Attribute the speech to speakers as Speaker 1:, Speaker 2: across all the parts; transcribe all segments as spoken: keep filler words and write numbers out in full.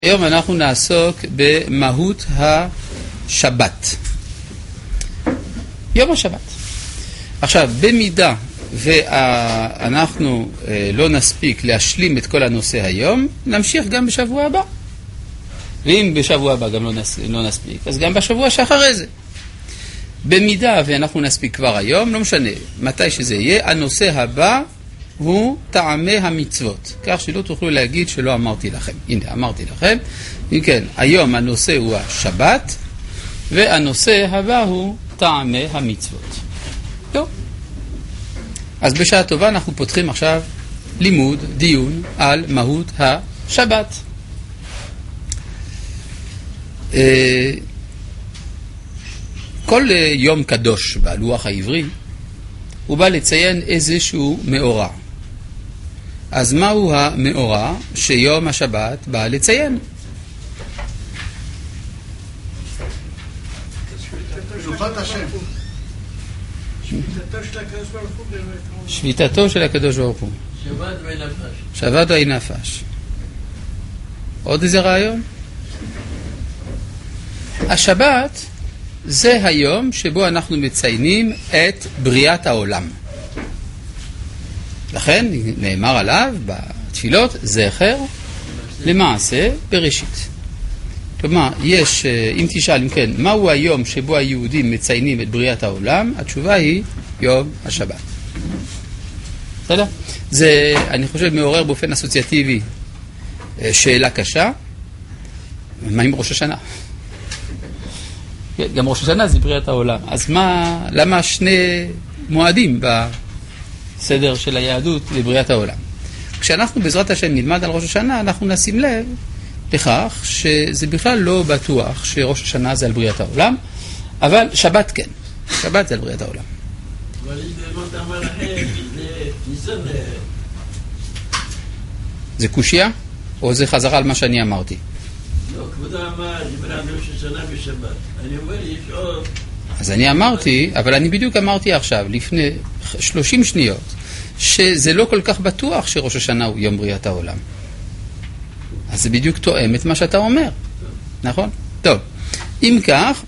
Speaker 1: היום אנחנו נעסוק במהות השבת. יום השבת. עכשיו, במידה ואנחנו לא נספיק להשלים את כל הנושא היום, נמשיך גם בשבוע הבא. ואם בשבוע הבא גם לא, נס... לא נספיק, אז גם בשבוע שאחרי זה. במידה ואנחנו נספיק כבר היום, לא משנה מתי שזה יהיה, הנושא הבא הוא טעמי המצוות. כך שלא תוכלו להגיד שלא אמרתי לכם. הנה, אמרתי לכם. אם כן, היום הנושא הוא השבת, והנושא הבא הוא טעמי המצוות. טוב. אז בשעה טובה אנחנו פותחים עכשיו לימוד, דיון על מהות השבת. כל יום קדוש בלוח העברי הוא בא לציין איזשהו מאורע. אז מהו המאורע שיום השבת בא לציין?
Speaker 2: שבת השם.
Speaker 1: שביתתו של הקדוש ברוך הוא.
Speaker 3: שבת ונפש.
Speaker 1: שבת ונפש. עוד איזה רעיון? השבת זה היום שבו אנחנו מציינים את בריאת העולם. לכן נאמר עליו בתפילות זכר למעשה בראשית. כלומר, יש, אם תשאל, אם כן, מהו היום שבו היהודים מציינים את בריאת העולם? התשובה היא יום השבת. בסדר? זה, אני חושב, מעורר באופן אסוציאטיבי שאלה קשה. מה עם ראש השנה? גם ראש השנה זה בריאת העולם. אז מה, למה שני מועדים בסדר של היהדות לבריאת העולם? כשאנחנו בעזרת השם נלמד על ראש השנה, אנחנו נשים לב לכך שזה בכלל לא בטוח שראש השנה זה על בריאת העולם, אבל שבת כן. שבת זה על בריאת העולם.
Speaker 3: אבל אם זה לא תאמר לכם, זה ניסון.
Speaker 1: זה קושיה? או זה חזרה על מה שאני אמרתי?
Speaker 3: לא, כבודו אמר, דיבר על ראש השנה בשבת. אני אומר, יש עוד...
Speaker 1: אז אני אמרתי, אבל אני בדיוק אמרתי עכשיו, לפני שלושים שניות, שזה לא כל כך בטוח שראש השנה הוא יום בריאת העולם. אז זה בדיוק תואם את מה שאתה אומר. נכון? טוב. אם כך,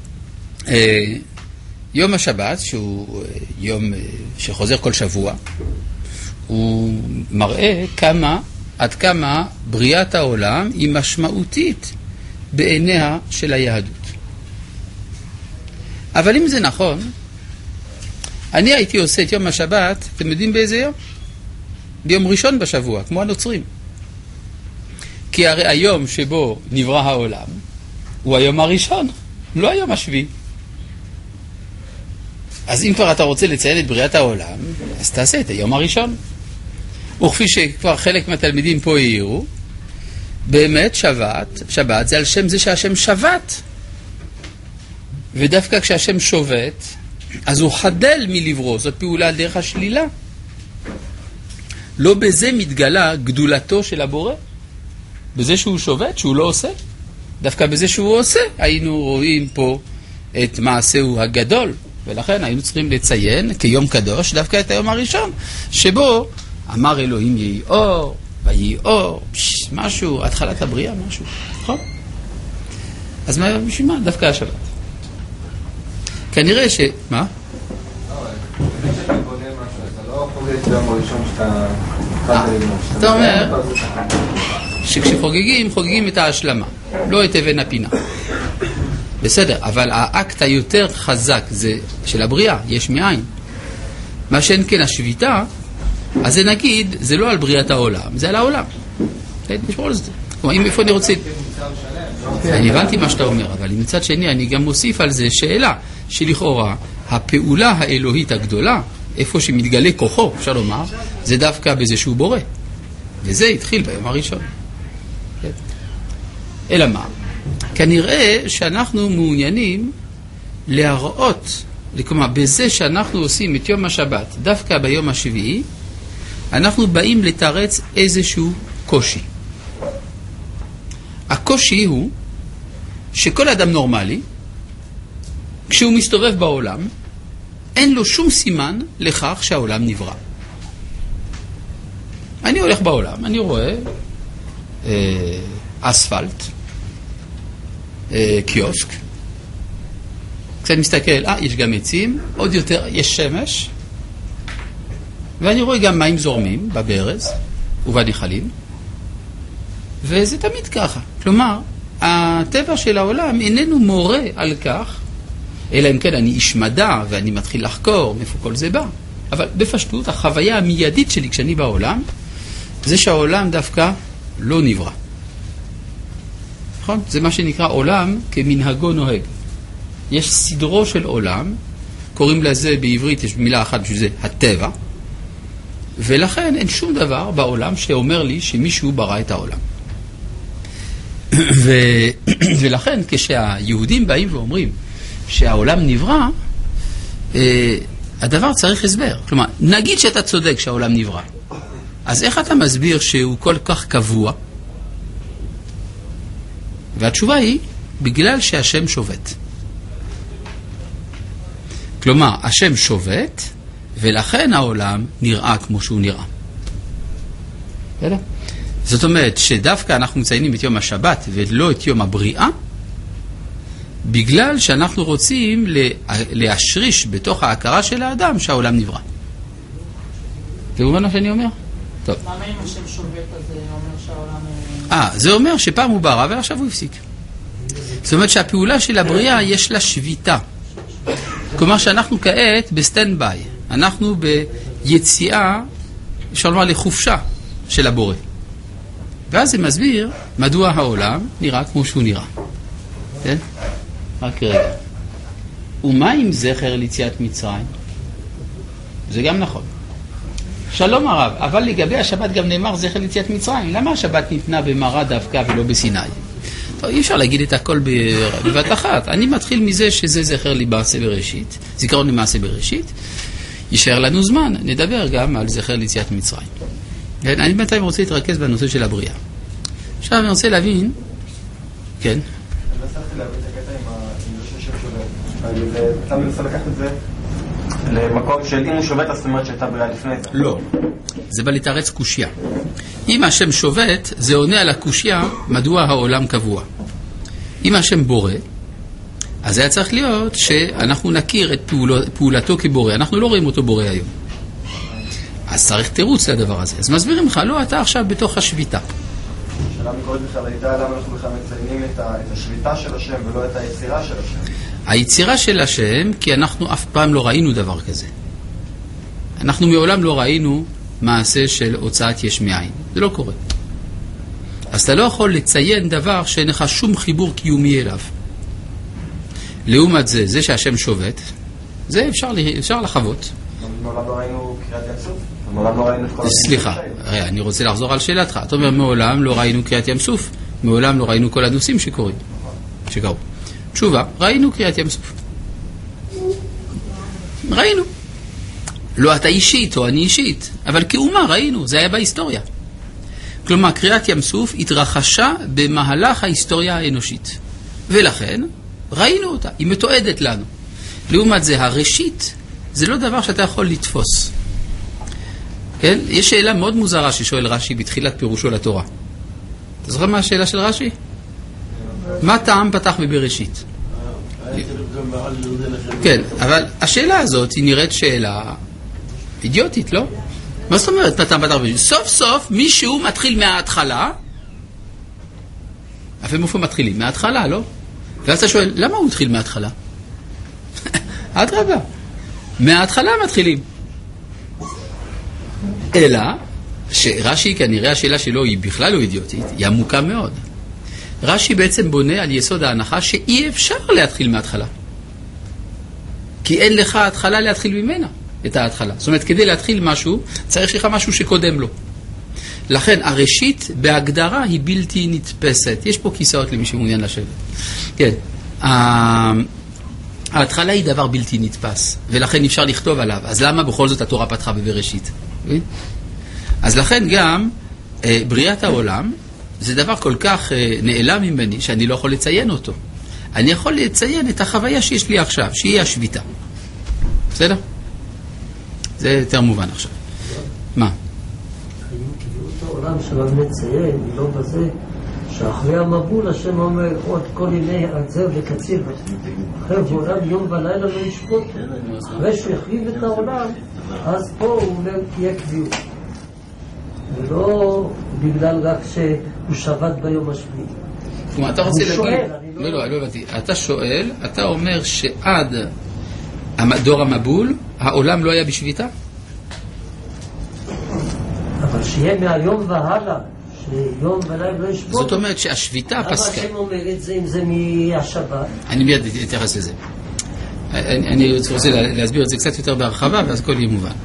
Speaker 1: יום השבת, שהוא יום שחוזר כל שבוע, הוא מראה כמה, עד כמה בריאת העולם היא משמעותית בעיניה של היהדות. אבל אם זה נכון, אני הייתי עושה את יום השבת, אתם יודעים באיזה יום? ביום ראשון בשבוע, כמו הנוצרים. כי הרי היום שבו נברא העולם הוא היום הראשון, לא היום השביעי. אז אם כבר אתה רוצה לציין את בריאת העולם, אז תעשה את היום הראשון. וכפי שכבר חלק מהתלמידים פה העירו, באמת שבת, שבת זה על שם זה שהשם שבת. ודווקא כשהשם שובת, אז הוא חדל מלברוא, זאת פעולה על דרך השלילה. לא בזה מתגלה גדולתו של הבורא. בזה שהוא שובת, שהוא לא עושה. דווקא בזה שהוא עושה, היינו רואים פה את מעשהו הגדול. ולכן היינו צריכים לציין כיום קדוש דווקא את היום הראשון, שבו אמר אלוהים יהי אור, ויהי אור, פש, משהו, התחלת הבריאה, משהו. נכון? אז מה, בשביל מה? דווקא השבת. כנראה ש... מה? אתה אומר שכשחוגגים, חוגגים את ההשלמה, לא את אבן הפינה. בסדר, אבל האקט היותר חזק זה של הבריאה, יש מאין. מה שאין כן השביתה, אז זה נגיד, זה לא על בריאת העולם, זה על העולם. נשמור על זה. כלומר, אם איפה אני רוצה... אני הבנתי מה שאתה אומר, אבל מצד שני אני גם מוסיף על זה שאלה, שלכאורה הפעולה האלוהית הגדולה, איפה שמתגלה כוחו, אפשר לומר, זה דווקא בזה שהוא בורא. וזה התחיל ביום הראשון. אלא מה? כנראה שאנחנו מעוניינים להראות, כלומר, בזה שאנחנו עושים את יום השבת, דווקא ביום השביעי, אנחנו באים לתרץ איזשהו קושי. הקושי הוא שכל אדם נורמלי, כשהוא מסתובב בעולם, אין לו שום סימן לכך שהעולם נברא. אני הולך בעולם, אני רואה אה, אספלט, קיוסק. כשאני מסתכל, אה, יש גם עצים, עוד יותר, יש שמש, ואני רואה גם מים זורמים בברז ובנחלים, וזה תמיד ככה. כלומר, הטבע של העולם איננו מורה על כך, אלא אם כן אני איש מדע ואני מתחיל לחקור מאיפה כל זה בא. אבל בפשטות, החוויה המיידית שלי כשאני בעולם, זה שהעולם דווקא לא נברא. נכון? זה מה שנקרא עולם כמנהגו נוהג. יש סדרו של עולם, קוראים לזה בעברית, יש מילה אחת בשביל זה, הטבע, ולכן אין שום דבר בעולם שאומר לי שמישהו ברא את העולם. ו... ולכן כשהיהודים באים ואומרים שהעולם נברא, אה, הדבר צריך הסבר. כלומר, נגיד שאתה צודק שהעולם נברא, אז איך אתה מסביר שהוא כל כך קבוע? והתשובה היא, בגלל שהשם שובת. כלומר, השם שובת, ולכן העולם נראה כמו שהוא נראה. בסדר? זאת אומרת שדווקא אנחנו מציינים את יום השבת ולא את יום הבריאה, בגלל שאנחנו רוצים להשריש בתוך ההכרה של האדם שהעולם נברא. זה מה שאני אומר? טוב.
Speaker 2: למה אם השם שובת אז זה אומר שהעולם...
Speaker 1: אה, זה אומר שפעם הוא ברא ועכשיו הוא הפסיק. זאת אומרת שהפעולה של הבריאה יש לה שביתה. כלומר שאנחנו כעת בסטנד ביי. אנחנו ביציאה, אפשר לומר לחופשה של הבורא. ואז זה מסביר מדוע העולם נראה כמו שהוא נראה. כן? רק רגע. ומה עם זכר ליציאת מצרים? זה גם נכון. שלום הרב, אבל לגבי השבת גם נאמר זכר ליציאת מצרים. למה השבת ניתנה במראה דווקא ולא בסיני? טוב, אי אפשר להגיד את הכל בבת אחת. אני מתחיל מזה שזה זכר למעשה בראשית, זיכרון למעשה בראשית. יישאר לנו זמן, נדבר גם על זכר ליציאת מצרים. אני בינתיים רוצה להתרכז בנושא של הבריאה. עכשיו אני רוצה להבין, כן?
Speaker 4: אני מנסה להבין את הקטע עם זה ששם שובת. אתה מנסה לקחת את זה למקום של אם הוא שובת, אז זאת אומרת שהייתה בריאה לפני זה.
Speaker 1: לא, זה בא לתרץ קושיה. אם השם שובת, זה עונה על הקושיה מדוע העולם קבוע. אם השם בורא, אז היה צריך להיות שאנחנו נכיר את פעול, פעולתו כבורא. אנחנו לא רואים אותו בורא היום. אז צריך תירוץ לדבר הזה. אז מסבירים לך, לא, אתה עכשיו בתוך השביתה.
Speaker 4: השאלה מקורית בכלל הייתה למה אנחנו בכלל מציינים את השביתה של השם ולא את היצירה של השם.
Speaker 1: היצירה של השם, כי אנחנו אף פעם לא ראינו דבר כזה. אנחנו מעולם לא ראינו מעשה של הוצאת יש מאין. זה לא קורה. אז אתה לא יכול לציין דבר שאין לך שום חיבור קיומי אליו. לעומת זה, זה שהשם שובת, זה אפשר, אפשר לחוות.
Speaker 4: מעולם לא ראינו קריאת ים סוף? מעולם לא ראינו את כל...
Speaker 1: סליחה, אני רוצה לחזור על שאלתך. אתה אומר, מעולם לא ראינו קריאת ים סוף, מעולם לא ראינו כל הנושאים שקורים, שקרו. תשובה, ראינו קריאת ים סוף. ראינו. לא אתה אישית או אני אישית, אבל כאומה ראינו, זה היה בהיסטוריה. כלומר, קריאת ים סוף התרחשה במהלך ההיסטוריה האנושית. ולכן, ראינו אותה, היא מתועדת לנו. לעומת זה, הראשית, זה לא דבר שאתה יכול לתפוס. כן? יש שאלה מאוד מוזרה ששואל רש"י בתחילת פירושו לתורה. אתה זוכר מה השאלה של רש"י? מה טעם פתח בבראשית? כן, אבל השאלה הזאת היא נראית שאלה אידיוטית, לא? מה זאת אומרת מה טעם פתח בבראשית? סוף סוף מישהו מתחיל מההתחלה, אבל מאיפה מתחילים? מההתחלה, לא? ואז אתה שואל, למה הוא התחיל מההתחלה? אדרבה. מההתחלה מתחילים. אלא שרש"י, כנראה השאלה שלו היא בכלל לא אידיוטית, היא עמוקה מאוד. רש"י בעצם בונה על יסוד ההנחה שאי אפשר להתחיל מההתחלה. כי אין לך התחלה להתחיל ממנה, את ההתחלה. זאת אומרת, כדי להתחיל משהו, צריך שיהיה משהו שקודם לו. לכן, הראשית בהגדרה היא בלתי נתפסת. יש פה כיסאות למי שמעוניין לשבת. כן. ההתחלה היא דבר בלתי נתפס, ולכן אפשר לכתוב עליו. אז למה בכל זאת התורה פתחה בבראשית? אז לכן גם בריאת העולם זה דבר כל כך נעלם ממני שאני לא יכול לציין אותו. אני יכול לציין את החוויה שיש לי עכשיו, שהיא השביתה. בסדר? זה יותר מובן עכשיו. מה?
Speaker 5: העולם שלנו מציין, היא לא בזה שאחרי המבול השם אומר עוד כל ימי עצר וקציר אחרי ועולם יום ולילה לא ישפוט. אחרי שהוא יחריב את העולם אז פה הוא אומר תהיה קביעות, ולא בגלל רק שהוא שבת ביום השביעי.
Speaker 1: כלומר, אתה רוצה להגיד... לא, לא, לא הבנתי. אתה שואל, אתה אומר שעד דור המבול העולם לא היה בשביתה? אבל
Speaker 5: שיהיה מהיום והלאה, שיום ולילה לא ישבות.
Speaker 1: זאת אומרת שהשביתה פסקה.
Speaker 5: אבל השם אומר את זה אם זה מהשבת.
Speaker 1: אני מיד אתייחס לזה. אני רוצה להסביר את זה קצת יותר בהרחבה, ואז הכל יהיה מובן.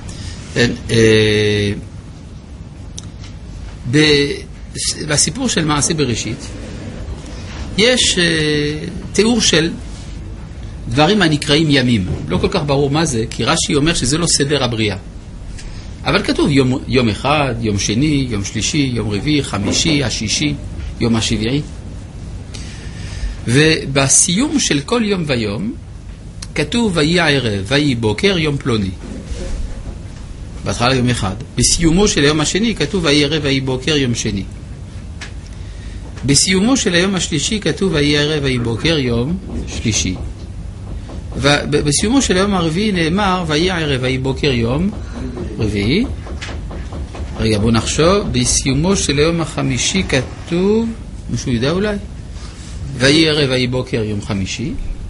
Speaker 1: בסיפור של מעשה בראשית, יש תיאור של דברים הנקראים ימים. לא כל כך ברור מה זה, כי רש"י אומר שזה לא סדר הבריאה. אבל כתוב יום, יום אחד, יום שני, יום שלישי, יום רביעי, חמישי, השישי, יום השביעי. ובסיום של כל יום ויום, כתוב ויהי ערב, ויהי בוקר, יום פלוני. בהתחלה יום אחד. בסיומו של היום השני, כתוב ויהי ערב, ויהי בוקר, יום שני. בסיומו של היום השלישי, כתוב ויהי ערב, ויהי בוקר, יום שלישי. ובסיומו של היום הרביעי נאמר ויהי ערב, ויהי בוקר, יום רביעי. רגע, בוא נחשוב. בסיומו של היום החמישי כתוב, מישהו יודע אולי? ויהי ערב, ויהי בוקר, יום חמישי.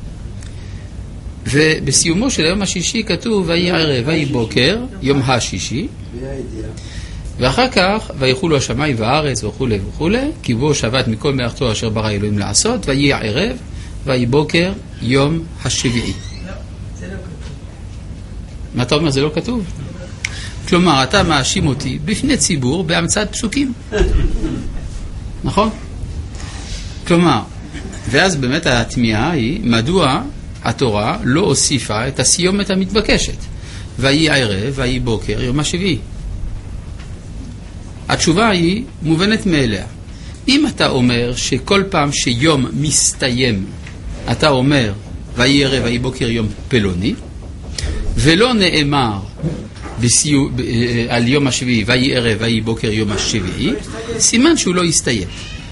Speaker 1: ובסיומו של היום השישי כתוב ויהי ערב, ויהי בוקר, יום השישי. ואחר כך ויחולו השמיים והארץ וכו' וכו', כי בו שבת מכל מלאכתו אשר ברא אלוהים לעשות, ויהי ערב, ויהי בוקר, יום השביעי. מה אתה אומר? זה לא כתוב? כלומר, אתה מאשים אותי בפני ציבור בהמצאת פסוקים. נכון? כלומר, ואז באמת התמיהה היא, מדוע התורה לא הוסיפה את הסיומת המתבקשת? ויהי ערב, ויהי בוקר, יום השביעי. התשובה היא מובנת מאליה. אם אתה אומר שכל פעם שיום מסתיים, אתה אומר ויהי ערב, ויהי בוקר, יום פלוני, ולא נאמר בסיו, על יום השביעי ויהי ערב, ויהי בוקר, יום השביעי, סימן שהוא לא יסתיים.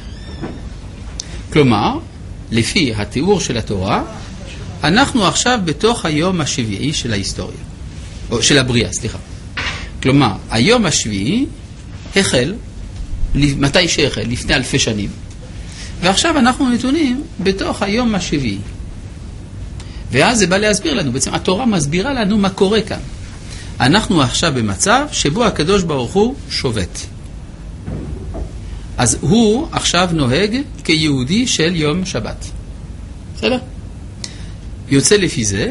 Speaker 1: כלומר, לפי התיאור של התורה, אנחנו עכשיו בתוך היום השביעי של ההיסטוריה, או של הבריאה, סליחה. כלומר, היום השביעי החל, מתי שהחל? לפני אלפי שנים. ועכשיו אנחנו נתונים בתוך היום השביעי. ואז זה בא להסביר לנו, בעצם התורה מסבירה לנו מה קורה כאן. אנחנו עכשיו במצב שבו הקדוש ברוך הוא שובת. אז הוא עכשיו נוהג כיהודי של יום שבת. בסדר? יוצא לפי זה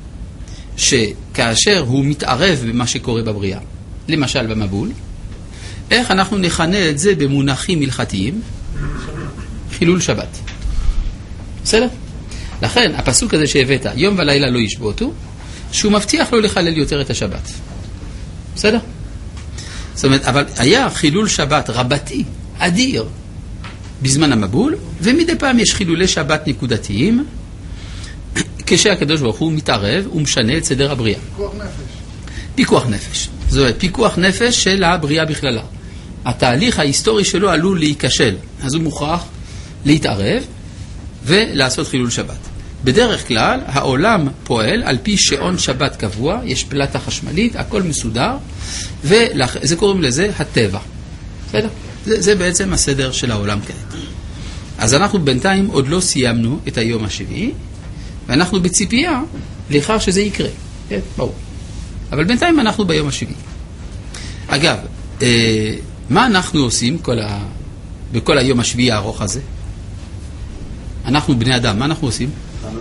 Speaker 1: שכאשר הוא מתערב במה שקורה בבריאה, למשל במבול, איך אנחנו נכנה את זה במונחים הלכתיים? חילול שבת. בסדר? לכן הפסוק הזה שהבאת, יום ולילה לא ישבותו, שהוא מבטיח לא לחלל יותר את השבת. בסדר? זאת אומרת, אבל היה חילול שבת רבתי, אדיר, בזמן המבול, ומדי פעם יש חילולי שבת נקודתיים, כשהקדוש ברוך הוא מתערב ומשנה את סדר הבריאה.
Speaker 6: פיקוח נפש.
Speaker 1: פיקוח נפש. זאת אומרת, פיקוח נפש של הבריאה בכללה. התהליך ההיסטורי שלו עלול להיכשל, אז הוא מוכרח להתערב ולעשות חילול שבת. בדרך כלל, העולם פועל על פי שעון שבת קבוע, יש פלטה חשמלית, הכל מסודר, וזה קוראים לזה הטבע. בסדר? זה, זה בעצם הסדר של העולם כעת. אז אנחנו בינתיים עוד לא סיימנו את היום השביעי, ואנחנו בציפייה לכך שזה יקרה. כן, ברור. אבל בינתיים אנחנו ביום השביעי. אגב, אה, מה אנחנו עושים כל ה... בכל היום השביעי הארוך הזה? אנחנו בני אדם, מה אנחנו עושים?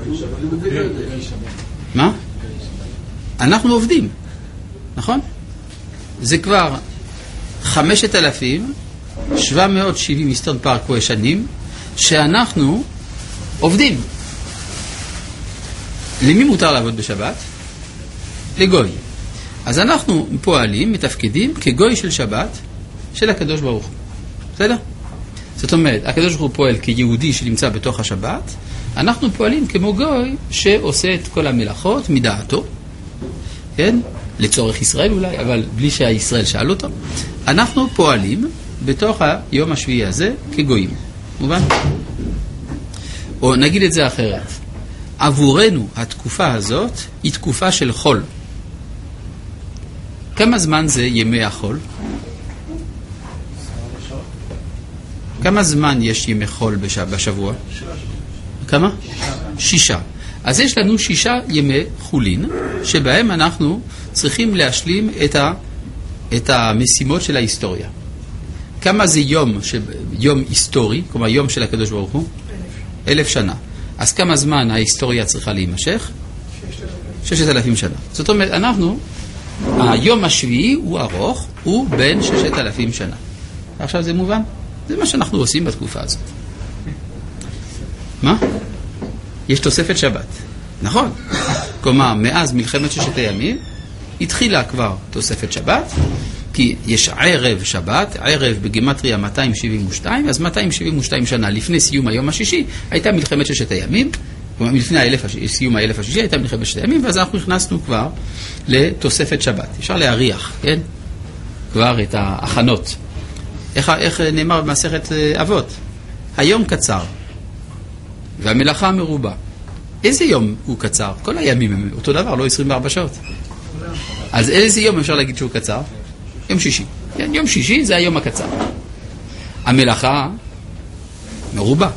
Speaker 1: מה? אנחנו עובדים, נכון? זה כבר חמשת אלפים שבע מאות שבעים איסטרן פארקווי שנים שאנחנו עובדים. למי מותר לעבוד בשבת? לגוי. אז אנחנו פועלים, מתפקדים כגוי של שבת של הקדוש ברוך הוא. בסדר? זאת אומרת, הקדוש ברוך הוא פועל כיהודי שנמצא בתוך השבת, אנחנו פועלים כמו גוי שעושה את כל המלאכות מדעתו, כן? לצורך ישראל אולי, אבל בלי שהישראל שאל אותו. אנחנו פועלים בתוך היום השביעי הזה כגויים. מובן? או נגיד את זה אחרת. עבורנו התקופה הזאת היא תקופה של חול. כמה זמן זה ימי החול? כמה זמן יש ימי חול בשבוע? כמה? שישה. אז יש לנו שישה ימי חולין, שבהם אנחנו צריכים להשלים את, ה, את המשימות של ההיסטוריה. כמה זה יום, ש, יום היסטורי, כלומר יום של הקדוש ברוך הוא? אלף שנה. אז כמה זמן ההיסטוריה צריכה להימשך? ששת אלפים שנה. זאת אומרת, אנחנו, היום השביעי הוא ארוך, הוא בין ששת אלפים שנה. עכשיו זה מובן? זה מה שאנחנו עושים בתקופה הזאת. מה? יש תוספת שבת. נכון. כלומר, מאז מלחמת ששת הימים, התחילה כבר תוספת שבת, כי יש ערב שבת, ערב בגימטריה מאתיים שבעים ושתיים, אז מאתיים שבעים ושתיים שנה לפני סיום היום השישי, הייתה מלחמת ששת הימים, לפני האלף, סיום האלף השישי הייתה מלחמת ששת הימים, ואז אנחנו נכנסנו כבר לתוספת שבת. אפשר להריח, כן? כבר את ההכנות. איך, איך נאמר במסכת אבות? היום קצר, והמלאכה מרובה. איזה יום הוא קצר? כל הימים הם אותו דבר, לא עשרים וארבע שעות. אז איזה יום אפשר להגיד שהוא קצר? יום שישי. כן, יום שישי זה היום הקצר. המלאכה מרובה.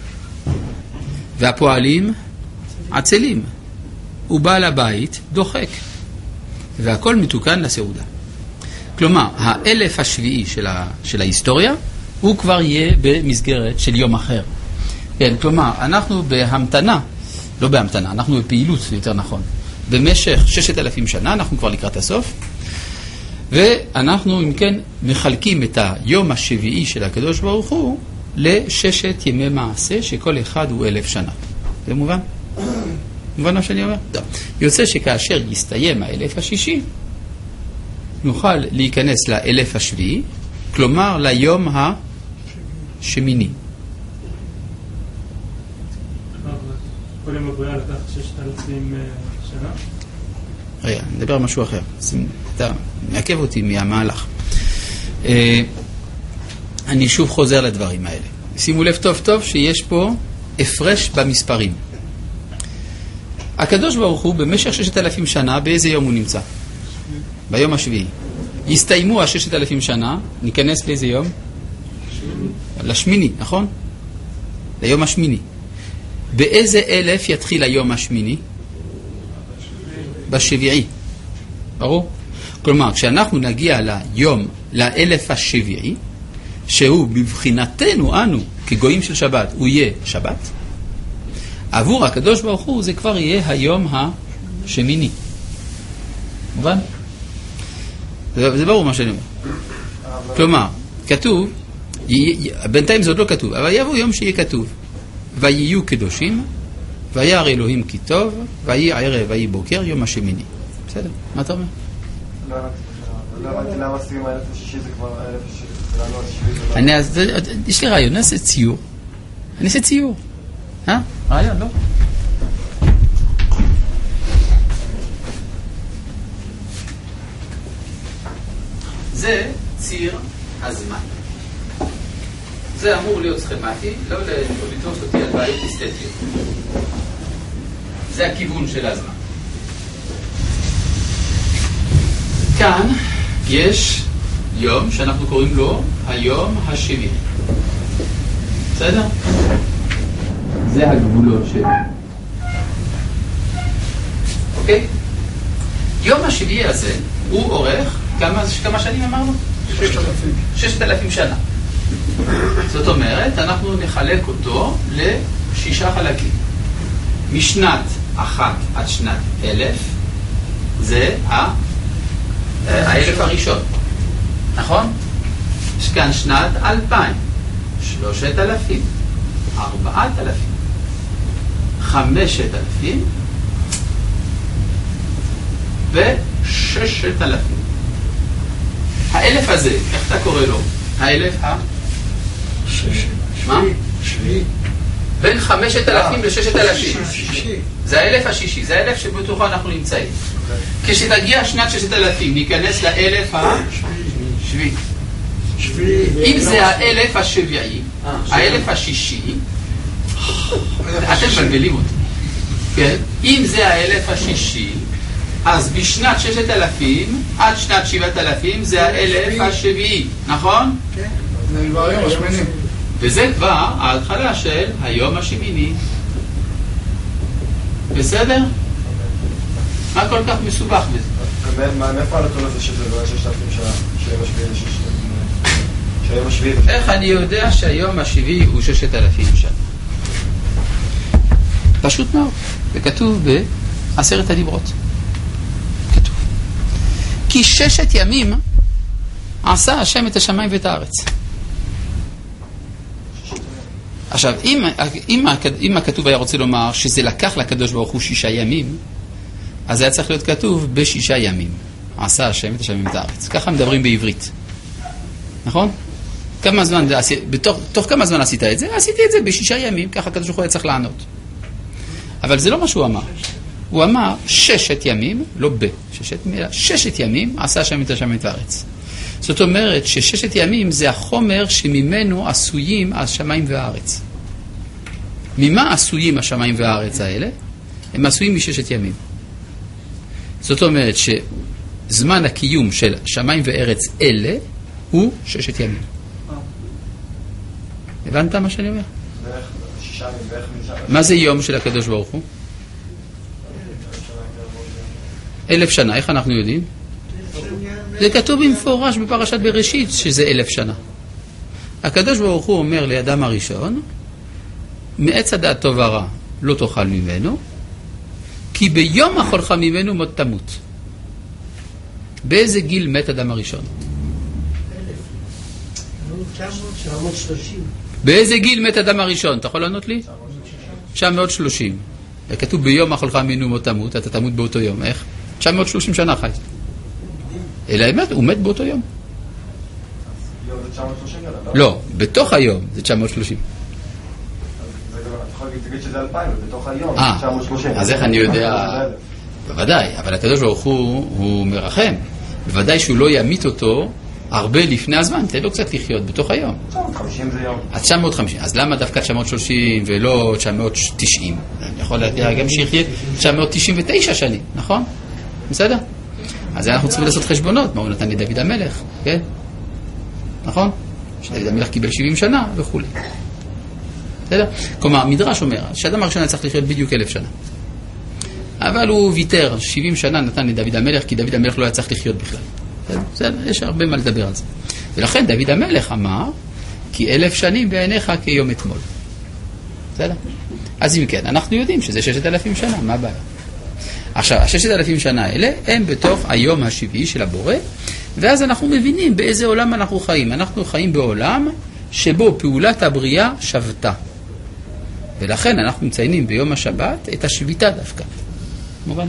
Speaker 1: והפועלים עצלים. ובעל הבית דוחק. והכל מתוקן לסעודה. כלומר, האלף השביעי של, ה, של ההיסטוריה, הוא כבר יהיה במסגרת של יום אחר. כן, כלומר, אנחנו בהמתנה, לא בהמתנה, אנחנו בפעילות, יותר נכון. במשך ששת אלפים שנה, אנחנו כבר לקראת הסוף, ואנחנו, אם כן, מחלקים את היום השביעי של הקדוש ברוך הוא לששת ימי מעשה, שכל אחד הוא אלף שנה. זה מובן? מובן מה שאני אומר? טוב. יוצא שכאשר יסתיים האלף השישי, נוכל להיכנס לאלף השביעי, כלומר ליום השמיני.
Speaker 6: כל יום הבריאה לקח ששת אלפים שנה?
Speaker 1: רגע, נדבר על משהו אחר. אתה מעכב אותי מהמהלך. אני שוב חוזר לדברים האלה. שימו לב טוב טוב שיש פה הפרש במספרים. הקדוש ברוך הוא במשך ששת אלפים שנה, באיזה יום הוא נמצא? ביום השביעי. יסתיימו הששת אלפים שנה, ניכנס לאיזה יום? לשמיני, נכון? ליום השמיני. באיזה אלף יתחיל היום השמיני? בשביעי. ברור? כלומר, כשאנחנו נגיע ליום, לאלף השביעי, שהוא בבחינתנו, אנו, כגויים של שבת, הוא יהיה שבת, עבור הקדוש ברוך הוא זה כבר יהיה היום השמיני. מובן? זה, זה ברור מה שאני אומר. כלומר, כתוב, בינתיים זה עוד לא כתוב, אבל יבוא יום שיהיה כתוב, ויהיו קדושים, וירא אלוהים כי טוב, ויהי ערב, ויהי בוקר, יום השמיני. בסדר? מה אתה אומר?
Speaker 4: לא הבנתי למה סיום האלף השישי זה כבר האלף השישי.
Speaker 1: יש לי רעיון, נעשה ציור. אני אעשה ציור. אה? רעיון, לא? זה ציר הזמן. זה אמור להיות סכמטי, לא לתפוס אותי על בעיות אסתטיות. זה הכיוון של הזמן. כאן יש יום שאנחנו קוראים לו היום השביעי. בסדר? זה הגבולות שלו. אוקיי? יום השביעי הזה הוא אורך כמה, כמה שנים אמרנו? ששת אלפים. ששת אלפים שנה. זאת אומרת, אנחנו נחלק אותו לשישה חלקים. משנת אחת עד שנת אלף, זה האלף הראשון. נכון? יש כאן שנת אלפיים, שלושת אלפים, ארבעת אלפים, חמשת אלפים וששת אלפים. האלף הזה, איך אתה קורא לו? האלף ה... ששת. מה? שביעי. בין חמשת אלפים לששת אלפים. זה האלף השישי, זה האלף שבתוכו אנחנו נמצאים. כשתגיע שנת ששת אלפים, ניכנס לאלף השביעי. אם זה האלף השביעי, האלף השישי, אתם מבלבלים אותי, כן? אם זה האלף השישי, אז בשנת ששת אלפים עד שנת שבעת אלפים זה האלף השביעי, נכון?
Speaker 7: כן, זה כבר היום השמיני.
Speaker 1: וזה כבר ההתחלה של היום השמיני. בסדר? מה כל כך מסובך בזה?
Speaker 4: מאיפה הנתון הזה שזה לא ששת אלפים שנה, שהיום השביעי זה ששת אלפים? שהיום השביעי זה...
Speaker 1: איך אני יודע שהיום השביעי הוא ששת אלפים שנה? פשוט מאוד. זה כתוב בעשרת הדיברות. כתוב. כי ששת ימים עשה השם את השמיים ואת הארץ. עכשיו, אם, אם, אם הכתוב היה רוצה לומר שזה לקח לקדוש ברוך הוא שישה ימים, אז היה צריך להיות כתוב בשישה ימים. עשה השם את השמיים ואת הארץ. ככה מדברים בעברית. נכון? כמה זמן, בתוך, תוך כמה זמן עשית את זה? עשיתי את זה בשישה ימים, ככה הקדוש ברוך הוא היה צריך לענות. אבל זה לא מה שהוא אמר. הוא אמר ששת ימים, לא ב, ששת, ששת ימים עשה השם את השמיים ואת הארץ. זאת אומרת שששת ימים זה החומר שממנו עשויים השמיים והארץ. ממה עשויים השמיים והארץ האלה? הם עשויים מששת ימים. זאת אומרת שזמן הקיום של שמיים וארץ אלה הוא ששת ימים. הבנת מה שאני אומר? מה זה יום של הקדוש ברוך הוא? אלף שנה, איך אנחנו יודעים? זה כתוב במפורש בפרשת בראשית שזה אלף שנה. הקדוש ברוך הוא אומר לאדם הראשון, מעץ הדעת טוב ורע לא תאכל ממנו, כי ביום אכולך ממנו מות תמות. באיזה גיל מת אדם הראשון?
Speaker 5: תשע מאות ושלושים.
Speaker 1: באיזה גיל מת אדם הראשון? אתה יכול לענות לי? תשע מאות ושלושים. כתוב ביום אכולך ממנו מות תמות, אתה תמות באותו יום. איך? תשע מאות ושלושים שנה חי. אלא האמת, הוא מת באותו יום.
Speaker 4: יום זה תשע מאות ושלושים גדול, לא?
Speaker 1: לא, בתוך היום זה תשע מאות ושלושים.
Speaker 4: אתה יכול להגיד שזה אלפיים, ובתוך היום זה תשע מאות ושלושים.
Speaker 1: אז איך אני יודע? בוודאי, אבל הקדוש ברוך הוא, הוא מרחם. בוודאי שהוא לא ימית אותו הרבה לפני הזמן, תן לו קצת לחיות בתוך היום.
Speaker 4: תשע מאות וחמישים זה יום.
Speaker 1: עד תשע מאות וחמישים, אז למה דווקא תשע מאות ושלושים ולא תשע מאות ותשעים? אני יכול להגיד גם שיחיה תשע מאות תשעים ותשע שנים, נכון? בסדר? אז אנחנו צריכים לעשות חשבונות, מה הוא נתן לדוד המלך, כן? נכון? שדוד המלך קיבל שבעים שנה וכו'. בסדר? כלומר, מדרש אומר, שאדם הראשון היה צריך לחיות בדיוק אלף שנה. אבל הוא ויתר, שבעים שנה נתן לדוד המלך, כי דוד המלך לא היה צריך לחיות בכלל. בסדר? יש הרבה מה לדבר על זה. ולכן דוד המלך אמר, כי אלף שנים בעיניך כיום אתמול. בסדר? אז אם כן, אנחנו יודעים שזה ששת אלפים שנה, מה הבעיה? עכשיו, הששת אלפים שנה האלה הם בתוך היום השביעי של הבורא, ואז אנחנו מבינים באיזה עולם אנחנו חיים. אנחנו חיים בעולם שבו פעולת הבריאה שבתה. ולכן אנחנו מציינים ביום השבת את השביתה דווקא. מובן?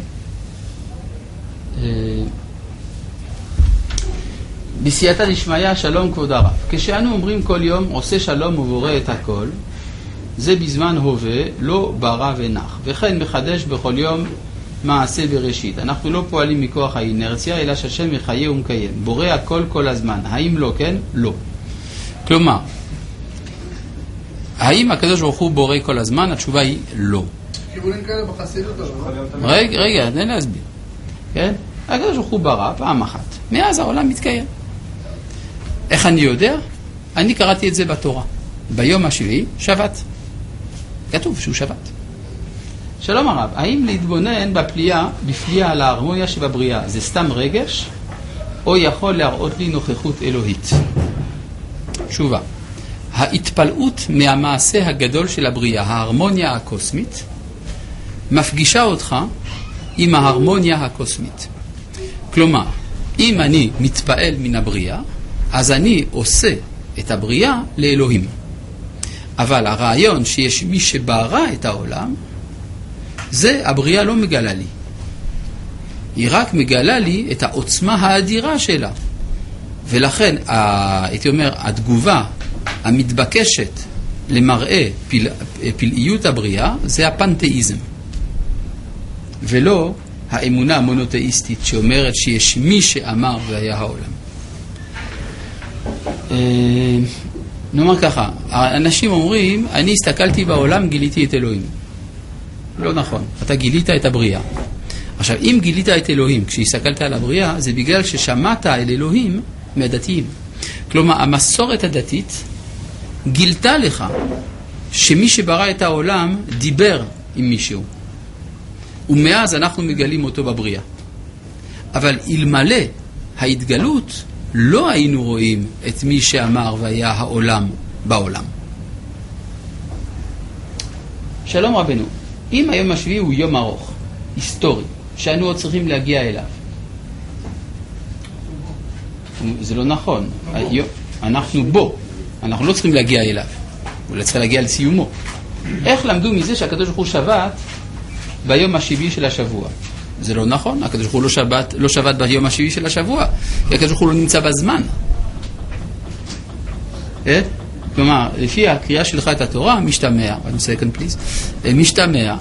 Speaker 1: בסייעתא דשמיא שלום כבוד הרב. כשאנו אומרים כל יום עושה שלום ובורא את הכל, זה בזמן הווה, לא ברא ונח. וכן מחדש בכל יום מעשה בראשית. אנחנו לא פועלים מכוח האינרציה, אלא שהשם מחיה ומקיים. בורא הכל כל הזמן. האם לא כן? לא. כלומר, האם הקדוש ברוך הוא בורא כל הזמן? התשובה היא לא.
Speaker 7: כיוונים כאלה בחסידות.
Speaker 1: רגע, רגע, תן להסביר. כן? הקדוש ברוך הוא ברא פעם אחת. מאז העולם מתקיים. איך אני יודע? אני קראתי את זה בתורה. ביום השביעי, שבת. כתוב שהוא שבת. שלום הרב, האם להתבונן בפליאה, בפליאה על ההרמוניה שבבריאה, זה סתם רגש, או יכול להראות לי נוכחות אלוהית? תשובה. ההתפלאות מהמעשה הגדול של הבריאה, ההרמוניה הקוסמית, מפגישה אותך עם ההרמוניה הקוסמית. כלומר, אם אני מתפעל מן הבריאה, אז אני עושה את הבריאה לאלוהים. אבל הרעיון שיש מי שברא את העולם, זה הבריאה לא מגלה לי. היא רק מגלה לי את העוצמה האדירה שלה. ולכן, הייתי אומר, התגובה המתבקשת למראה פל... פלאיות הבריאה, זה הפנתאיזם. ולא האמונה המונותאיסטית שאומרת שיש מי שאמר והיה העולם. נאמר ככה, האנשים אומרים, אני הסתכלתי בעולם, גיליתי את אלוהים. לא נכון, אתה גילית את הבריאה. עכשיו, אם גילית את אלוהים כשהסתכלת על הבריאה, זה בגלל ששמעת על אלוהים מהדתיים. כלומר, המסורת הדתית גילתה לך שמי שברא את העולם דיבר עם מישהו. ומאז אנחנו מגלים אותו בבריאה. אבל אלמלא ההתגלות, לא היינו רואים את מי שאמר והיה העולם בעולם. שלום רבנו, אם היום השביעי הוא יום ארוך, היסטורי, שאנו עוד צריכים להגיע אליו, זה לא נכון. אנחנו בו, אנחנו לא צריכים להגיע אליו, אולי צריכים להגיע לסיומו. איך למדו מזה שהקדוש ברוך הוא שבת ביום השביעי של השבוע? זה לא נכון, הקדוש ברוך הוא לא שבת, לא שבת ביום השביעי של השבוע, כי הקדוש ברוך הוא לא נמצא בזמן. אה? כלומר, לפי הקריאה שלך את התורה, משתמע, one second please, משתמע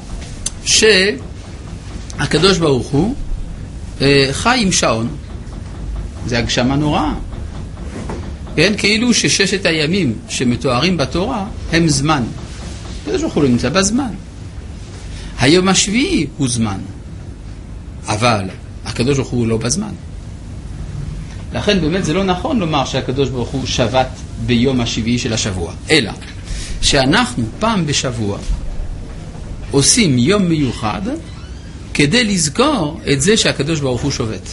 Speaker 1: שהקדוש ברוך הוא חי עם שעון. זה הגשמה נוראה. כן? כאילו שששת הימים שמתוארים בתורה הם זמן. הקדוש ברוך הוא לא נמצא בזמן. היום השביעי הוא זמן. אבל הקדוש ברוך הוא לא בזמן. לכן באמת זה לא נכון לומר שהקדוש ברוך הוא שבת ביום השביעי של השבוע. אלא שאנחנו פעם בשבוע עושים יום מיוחד כדי לזכור את זה שהקדוש ברוך הוא שובת.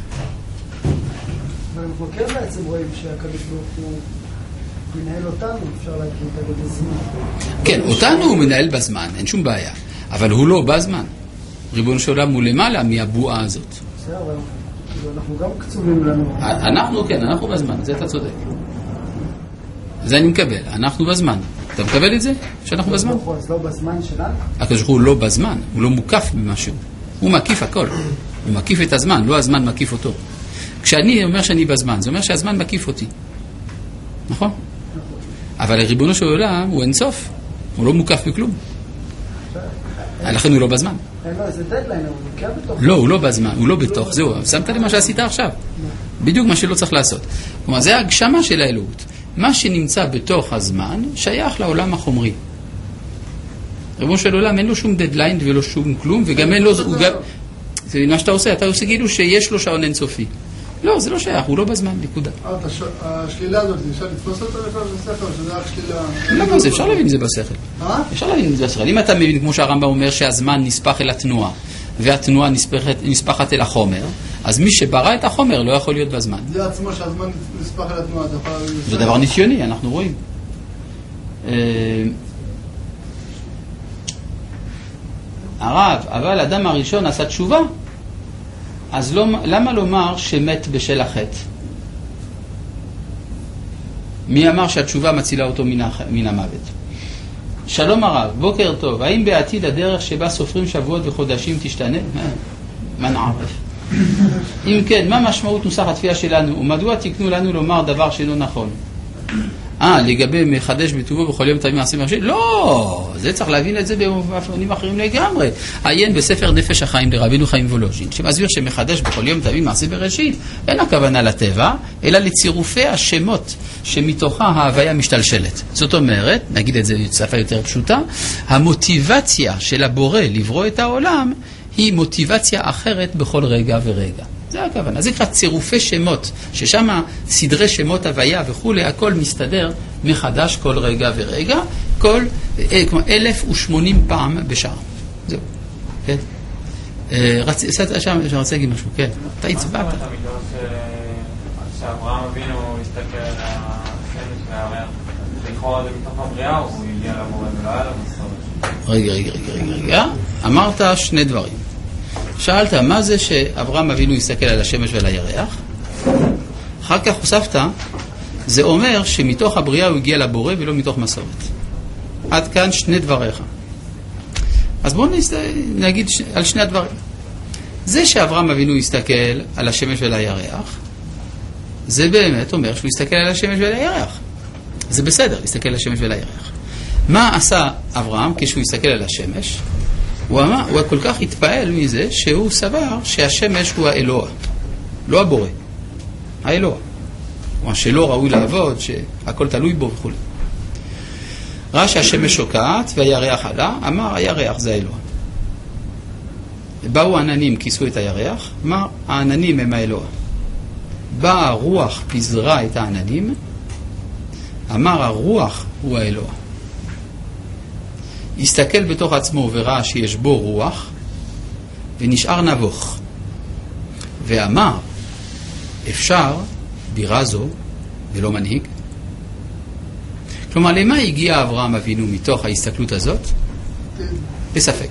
Speaker 5: אנחנו כן בעצם רואים שהקדוש ברוך הוא מנהל אותנו, אפשר להגיד את הזמן.
Speaker 1: כן, אותנו הוא מנהל בזמן, אין שום בעיה. אבל הוא לא בזמן. ריבונו של עולם הוא למעלה מהבועה הזאת.
Speaker 5: בסדר, אבל אנחנו גם קצובים לנו.
Speaker 1: אנחנו, כן, אנחנו בזמן, זה אתה צודק. זה אני מקבל, אנחנו בזמן. אתה מקבל את זה? שאנחנו בזמן?
Speaker 5: אז לא בזמן שלנו?
Speaker 1: הקדוש ברוך הוא לא בזמן, הוא לא מוקף במשהו. הוא מקיף הכל. הוא מקיף את הזמן, לא הזמן מקיף אותו. כשאני אומר שאני בזמן, זה אומר שהזמן מקיף אותי. נכון? אבל ריבונו של עולם הוא אינסוף. הוא לא מוקף בכלום. לכן הוא לא בזמן.
Speaker 5: לא, זה דדליין, הוא מוקף בתוך. לא,
Speaker 1: הוא לא בזמן, הוא לא בתוך. זהו, שמת לי מה שעשית עכשיו. בדיוק מה שלא צריך לעשות. כלומר, זה ההגשמה של האלוהות. מה שנמצא בתוך הזמן שייך לעולם החומרי. ריבונו של עולם אין לו שום דדליין ולא שום כלום, וגם אין לו... זה מה שאתה עושה, אתה עושה כאילו שיש לו שעון אינסופי. לא, זה לא שייך, הוא לא בזמן, נקודה.
Speaker 7: השלילה הזאת, אפשר לתפוס אותה לפעמים בשכל, שזה רק שלילה...
Speaker 1: לא, זה אפשר להבין את זה בשכל.
Speaker 7: אה?
Speaker 1: אפשר להבין את זה בשכל. אם אתה מבין, כמו שהרמב"ם אומר, שהזמן נספח אל התנועה, והתנועה נספחת אל החומר, אז מי שברא את החומר לא יכול להיות בזמן.
Speaker 7: זה עצמו שהזמן נספח אל התנועה.
Speaker 1: זה דבר ניסיוני, אנחנו רואים. הרב, אבל האדם הראשון עשה תשובה, אז לא, למה לומר שמת בשל החטא? מי אמר שהתשובה מצילה אותו מן, הח... מן המוות? שלום הרב, בוקר טוב. האם בעתיד הדרך שבה סופרים שבועות וחודשים תשתנה? מה נערף? אם כן, מה משמעות נוסח התפילה שלנו? ומדוע תקנו לנו לומר דבר שאינו נכון? אה, לגבי מחדש בטובו בכל יום תמיד מעשים מרשים? לא, זה צריך להבין את זה באופנים אחרים לגמרי. עיין בספר נפש החיים לרבינו חיים וולוז'ין, שמסביר שמחדש בכל יום תמיד מעשים בראשית, אין הכוונה לטבע, אלא לצירופי השמות שמתוכה ההוויה משתלשלת. זאת אומרת, נגיד את זה בשפה יותר פשוטה, המוטיבציה של הבורא לברוא את העולם היא מוטיבציה אחרת בכל רגע ורגע. זה הכוונה. זה נקרא צירופי שמות, ששם סדרי שמות הוויה וכו', הכל מסתדר מחדש כל רגע ורגע, כל כמו אלף ושמונים פעם בשעה. זהו. כן. רצי, שם, אני רוצה להגיד משהו, כן. אתה הצבעת.
Speaker 8: שאברהם אבינו הסתכל על השמש והירח, לכאורה זה מתוך הבריאה, הוא הגיע לבורא ולא היה לו מסורת.
Speaker 1: רגע, רגע, רגע, רגע. אמרת שני דברים. שאלת, מה זה שאברהם אבינו יסתכל על השמש ועל הירח? אחר כך הוספת, זה אומר שמתוך הבריאה הוא הגיע לבורא ולא מתוך מסורת. עד כאן שני דבריך. אז בואו נגיד על שני הדברים. זה שאברהם אבינו יסתכל על השמש ועל הירח, זה באמת אומר שהוא יסתכל על השמש ועל הירח. זה בסדר, יסתכל על השמש ועל הירח. מה עשה אברהם כשהוא יסתכל על השמש? הוא אמר, הוא כל כך התפעל מזה שהוא סבר שהשמש הוא האלוה, לא הבורא, האלוה. כלומר שלא ראוי לעבוד, שהכל תלוי בו וכו'. ראה שהשמש שוקעת והירח עלה, אמר הירח זה האלוה. באו עננים, כיסו את הירח, אמר העננים הם האלוה. באה הרוח, פיזרה את העננים, אמר הרוח הוא האלוה. הסתכל בתוך עצמו וראה שיש בו רוח, ונשאר נבוך. ואמר, אפשר בירה זו ולא מנהיג? כלומר, למה הגיע אברהם אבינו מתוך ההסתכלות הזאת? בספק.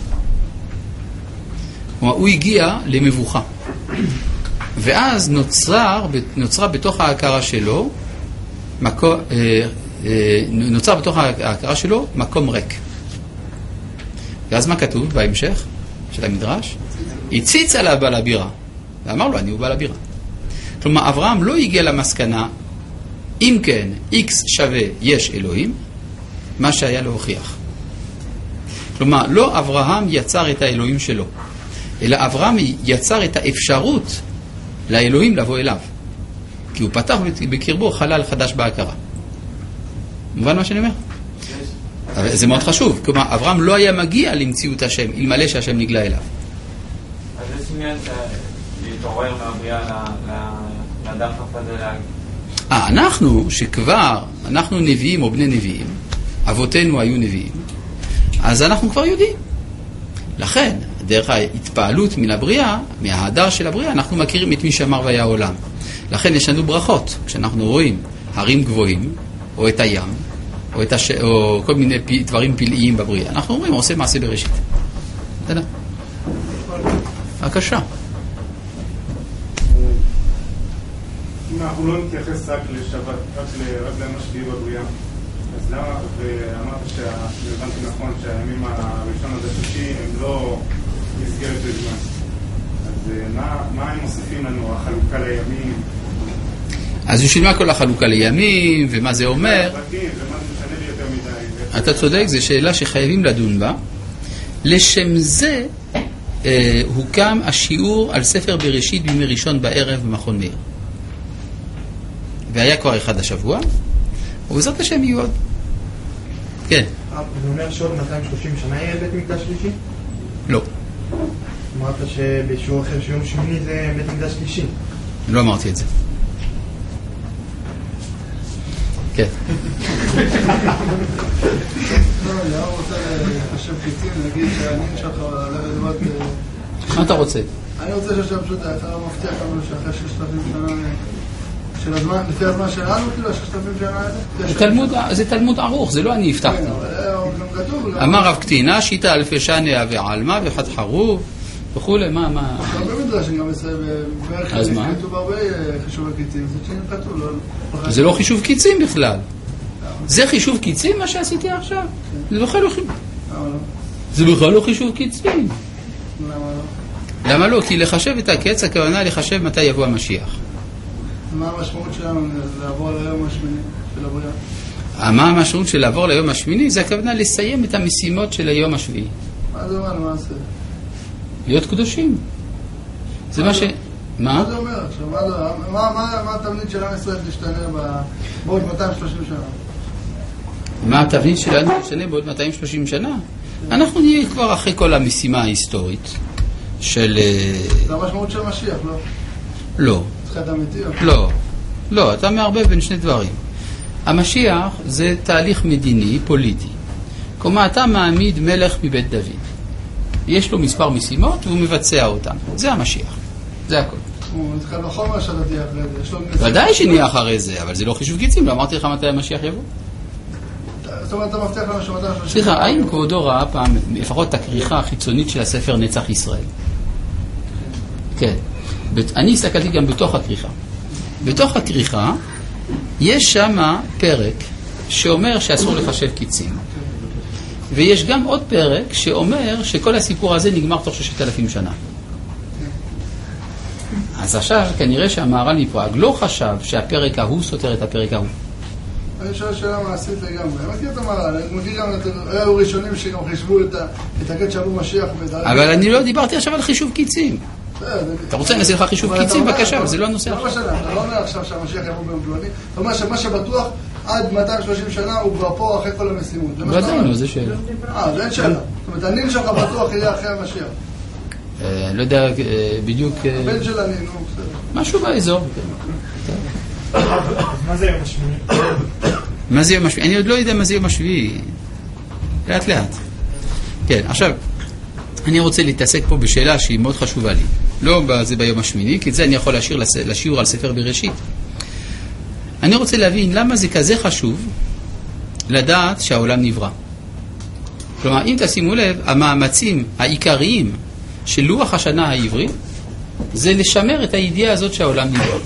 Speaker 1: כלומר, הוא הגיע למבוכה. ואז נוצר, נוצרה בתוך ההכרה שלו, מקום, נוצר בתוך ההכרה שלו מקום ריק. ואז מה כתוב בהמשך של המדרש? הציץ עליו בעל הבירה, ואמר לו, אני הוא בעל הבירה. כלומר, אברהם לא הגיע למסקנה, אם כן, X שווה יש אלוהים, מה שהיה להוכיח. כלומר, לא אברהם יצר את האלוהים שלו, אלא אברהם יצר את האפשרות לאלוהים לבוא אליו. כי הוא פתח בקרבו חלל חדש בהכרה. מובן מה שאני אומר? אבל זה מאוד חשוב. כלומר, אברהם לא היה מגיע למציאות השם, אלמלא שהשם נגלה אליו.
Speaker 8: אז יש עניין להתעורר מהבריאה לדחף הזה להגיד.
Speaker 1: אה, אנחנו, שכבר, אנחנו נביאים או בני נביאים, אבותינו היו נביאים, אז אנחנו כבר יודעים. לכן, דרך ההתפעלות מן הבריאה, מההדר של הבריאה, אנחנו מכירים את מי שאמר והיה העולם. לכן יש לנו ברכות. כשאנחנו רואים הרים גבוהים, או את הים, או, את הש... או כל מיני פ... דברים פלאיים בבריאה, אנחנו אומרים, עושה מעשה בראשית. תודה. בבקשה.
Speaker 6: אם אנחנו לא נתייחס רק לשבת, רק ליום השביעי בבריאה, אז למה, ואמרת שהבנתי נכון שהימים הראשון עד השישי הם לא מסגרת לזמן. אז מה, מה הם מוסיפים לנו, החלוקה לימים?
Speaker 1: אז בשביל מה כל החלוקה לימים, ומה זה אומר? אתה צודק, זו שאלה שחייבים לדון בה. לשם זה אה, הוקם השיעור על ספר בראשית בימי ראשון בערב במכון מאיר. והיה כבר אחד השבוע, ובזאת השם יהיו עוד. כן.
Speaker 9: זה אומר שעוד מאתיים ושלושים שנה יהיה בית מקדש שלישי?
Speaker 1: לא.
Speaker 9: אמרת שבשיעור אחר שיום שמיני זה בית מקדש שלישי.
Speaker 1: לא אמרתי את זה. כן.
Speaker 7: לא, אני רוצה לחשב קיצים, להגיד שהעניין שלך לרדת...
Speaker 1: מה אתה רוצה?
Speaker 7: אני רוצה שהשם פשוט אתה לא מבטיח לנו שאחרי ששת אלפים שנה של הזמן, לפי הזמן שלנו, כאילו, ששת אלפים שנה הזה?
Speaker 1: זה תלמוד ארוך, זה לא אני הבטחתי. אמר רב קטינה, שיטה אלפי שנה ועלמה וחד חרוב וכולי, מה, מה?
Speaker 7: הרבה מדרש גם מסיים,
Speaker 1: אז מה?
Speaker 7: כתוב הרבה חישוב הקיצים, זה שאין כתוב, לא...
Speaker 1: זה לא חישוב קיצים בכלל. זה חישוב קיצים מה שעשיתי עכשיו? זה בכלל לא חישוב. זה בכלל לא חישוב קיצים.
Speaker 7: למה לא?
Speaker 1: למה לא? כי לחשב את הקץ, הכוונה לחשב מתי יבוא המשיח.
Speaker 7: מה המשמעות שלנו לעבור ליום השמיני של הבריאה?
Speaker 1: מה המשמעות של לעבור ליום השמיני? זה הכוונה לסיים את המשימות של היום השביעי.
Speaker 7: מה זה אומר? מה זה?
Speaker 1: להיות קדושים. זה מה ש... מה?
Speaker 7: מה זה אומר עכשיו? מה התבנית של עם ישראל תשתנה בעוד מאתיים ושלושים שנה?
Speaker 1: מה התבנית שלנו תשתנה בעוד מאתיים ושלושים שנה? אנחנו נהיה כבר אחרי כל המשימה ההיסטורית של...
Speaker 7: זה המשמעות של משיח, לא?
Speaker 1: לא.
Speaker 7: תחילת אמיתי?
Speaker 1: לא. לא, אתה מערבב בין שני דברים. המשיח זה תהליך מדיני, פוליטי. כלומר, אתה מעמיד מלך מבית דוד. יש לו מספר משימות והוא מבצע אותן. זה המשיח. זה הכל.
Speaker 7: הוא מתחיל בחומר שאתה תהיה אחרי זה.
Speaker 1: ודאי שנהיה אחרי זה, אבל זה לא חישוב קיצים. לא אמרתי לך מתי המשיח יבוא.
Speaker 7: זאת אומרת, אתה מבטיח לנו שמתי השלושים.
Speaker 1: סליחה, האם כבודו ראה פעם, לפחות את הכריכה החיצונית של הספר נצח ישראל? כן. אני הסתכלתי גם בתוך הכריכה. בתוך הכריכה יש שם פרק שאומר שאסור לחשב קיצים. ויש גם עוד פרק שאומר שכל הסיפור הזה נגמר תוך ששת אלפים שנה. אז עכשיו כנראה שהמהר"ל מפראג לא חשב שהפרק ההוא סותר את הפרק ההוא.
Speaker 7: אני שואל שאלה מעשית לגמרי. אני מכיר את המהר"ל, אני מכיר גם את... היו ראשונים שגם חישבו את הקט שעבור משיח.
Speaker 1: אבל אני לא דיברתי עכשיו על חישוב קיצים. אתה רוצה לנסה לך חישוב קיצים? בבקשה, אבל זה לא הנושא
Speaker 7: עכשיו. לא משנה, אתה לא אומר עכשיו שהמשיח יבוא ביום פלוני. אתה אומר שמה שבטוח, עד מאתיים ושלושים שנה הוא כבר פה אחרי כל המשימות.
Speaker 1: ודאי, זה שאלה.
Speaker 7: אה, זה אין שאלה. זאת אומרת, הנין שלך בטוח יהיה אחרי המשיח.
Speaker 1: לא יודע בדיוק...
Speaker 7: הבן של הנין, נו, בסדר.
Speaker 1: משהו באזור.
Speaker 9: אז מה זה יום השמיני?
Speaker 1: מה זה יום השביעי? אני עוד לא יודע מה זה יום השביעי. לאט לאט. כן, עכשיו, אני רוצה להתעסק פה בשאלה שהיא מאוד חשובה לי. לא זה ביום השמיני, כי את זה אני יכול להשאיר לשיעור על ספר בראשית. אני רוצה להבין למה זה כזה חשוב לדעת שהעולם נברא. כלומר, אם תשימו לב, המאמצים העיקריים של לוח השנה העברי זה לשמר את הידיעה הזאת שהעולם נברא.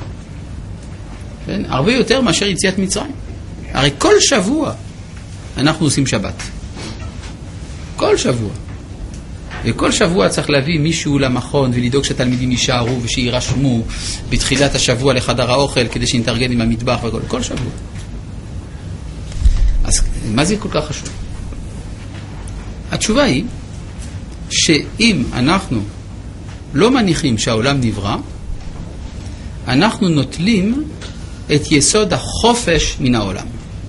Speaker 1: כן? הרבה יותר מאשר יציאת מצרים. הרי כל שבוע אנחנו עושים שבת. כל שבוע. וכל שבוע צריך להביא מישהו למכון ולדאוג שהתלמידים יישארו ושירשמו בתחילת השבוע לחדר האוכל כדי שנתארגן עם המטבח וכל כל שבוע. אז מה זה כל כך חשוב? התשובה היא שאם אנחנו לא מניחים שהעולם נברא, אנחנו נוטלים את יסוד החופש מן העולם.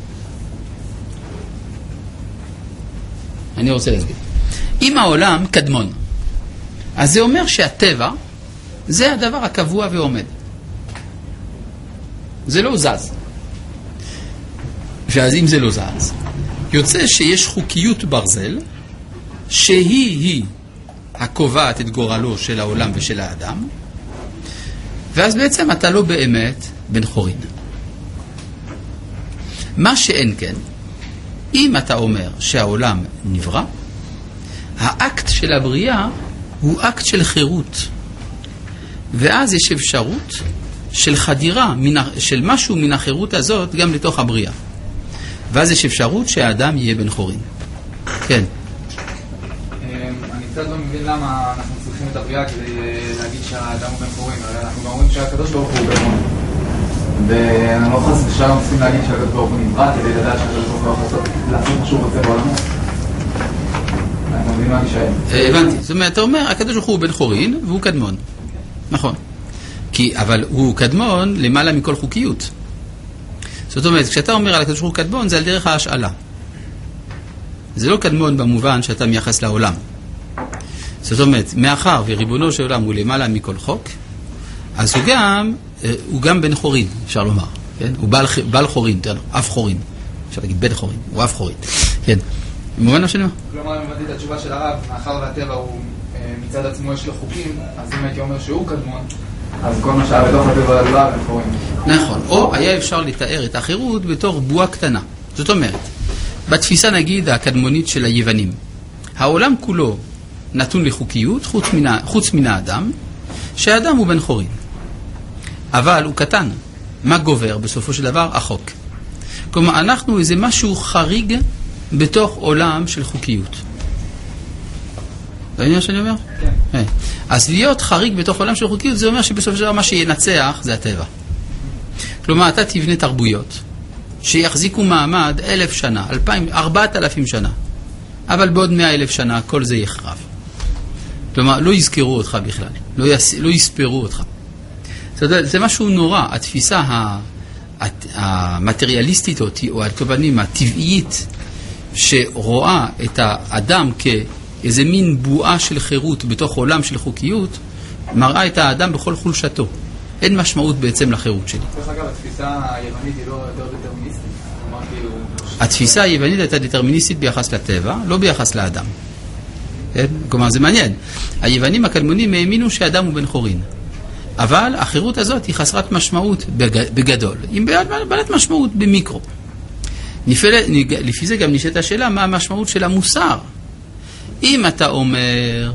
Speaker 1: אני רוצה להסביר. אם העולם קדמון, אז זה אומר שהטבע זה הדבר הקבוע ועומד. זה לא זז. ואז אם זה לא זז, יוצא שיש חוקיות ברזל שהיא-היא הקובעת את גורלו של העולם ושל האדם, ואז בעצם אתה לא באמת בן חורין. מה שאין כן, אם אתה אומר שהעולם נברא, האקט של הבריאה הוא אקט של חירות. ואז יש אפשרות של חדירה של משהו מן החירות הזאת גם לתוך הבריאה. ואז יש אפשרות שהאדם יהיה בן חורין. כן.
Speaker 8: אני קצת לא מבין למה אנחנו צריכים את הבריאה כדי להגיד שהאדם הוא בן חורין. אנחנו אומרים שהקדוש ברוך הוא בן חורין. ואנחנו לא חס ושלום צריכים להגיד שהקדוש ברוך הוא נברא כדי לדעת שהקדוש ברוך הוא יכול לעשות מה שהוא רוצה בעולמו.
Speaker 1: הבנתי. זאת אומרת, אתה אומר, הקדוש ברוך הוא בן חורין והוא קדמון. נכון. כי, אבל הוא קדמון למעלה מכל חוקיות. זאת אומרת, כשאתה אומר על הקדוש ברוך הוא קדמון, זה על דרך ההשאלה. זה לא קדמון במובן שאתה מייחס לעולם. זאת אומרת, מאחר וריבונו של עולם הוא למעלה מכל חוק, אז הוא גם, הוא גם בן חורין, אפשר לומר. כן? הוא בעל, בעל חורין, אף חורין. אפשר להגיד בן חורין, הוא אף חורין. כן. במובן מה שאני אומר?
Speaker 8: כלומר, אם הבנתי את התשובה של הרב, מאחר והטבע הוא מצד עצמו יש לו חוקים, אז אם הייתי אומר שהוא קדמון, אז כל מה שהיה בתוך הטבע לא היה בן חורין.
Speaker 1: נכון. או היה אפשר לתאר את החירות בתור בועה קטנה. זאת אומרת, בתפיסה נגיד הקדמונית של היוונים, העולם כולו נתון לחוקיות חוץ מן, חוץ מן האדם, שהאדם הוא בן חורין. אבל הוא קטן. מה גובר בסופו של דבר? החוק. כלומר, אנחנו איזה משהו חריג בתוך עולם של חוקיות. זה העניין שאני אומר? כן. אז להיות חריג בתוך עולם של חוקיות, זה אומר שבסופו של דבר מה שינצח זה הטבע. כלומר, אתה תבנה תרבויות שיחזיקו מעמד אלף שנה, אלפיים, ארבעת אלפים שנה. אבל בעוד מאה אלף שנה כל זה יחרב. כלומר, לא יזכרו אותך בכלל. לא, יס... לא יספרו אותך. זה, זה משהו נורא. התפיסה המטריאליסטית או, או התובנים הטבעית שרואה את האדם כאיזה מין בועה של חירות בתוך עולם של חוקיות, מראה את האדם בכל חולשתו. אין משמעות בעצם לחירות שלי.
Speaker 8: דרך אגב, התפיסה היוונית היא לא יותר דטרמיניסטית.
Speaker 1: התפיסה היוונית הייתה דטרמיניסטית ביחס לטבע, לא ביחס לאדם. כלומר, זה מעניין. היוונים הקדמונים האמינו שהאדם הוא בן חורין. אבל החירות הזאת היא חסרת משמעות בגדול. היא בעלת משמעות במיקרו. לפי זה גם נשאלת השאלה מה המשמעות של המוסר. אם אתה אומר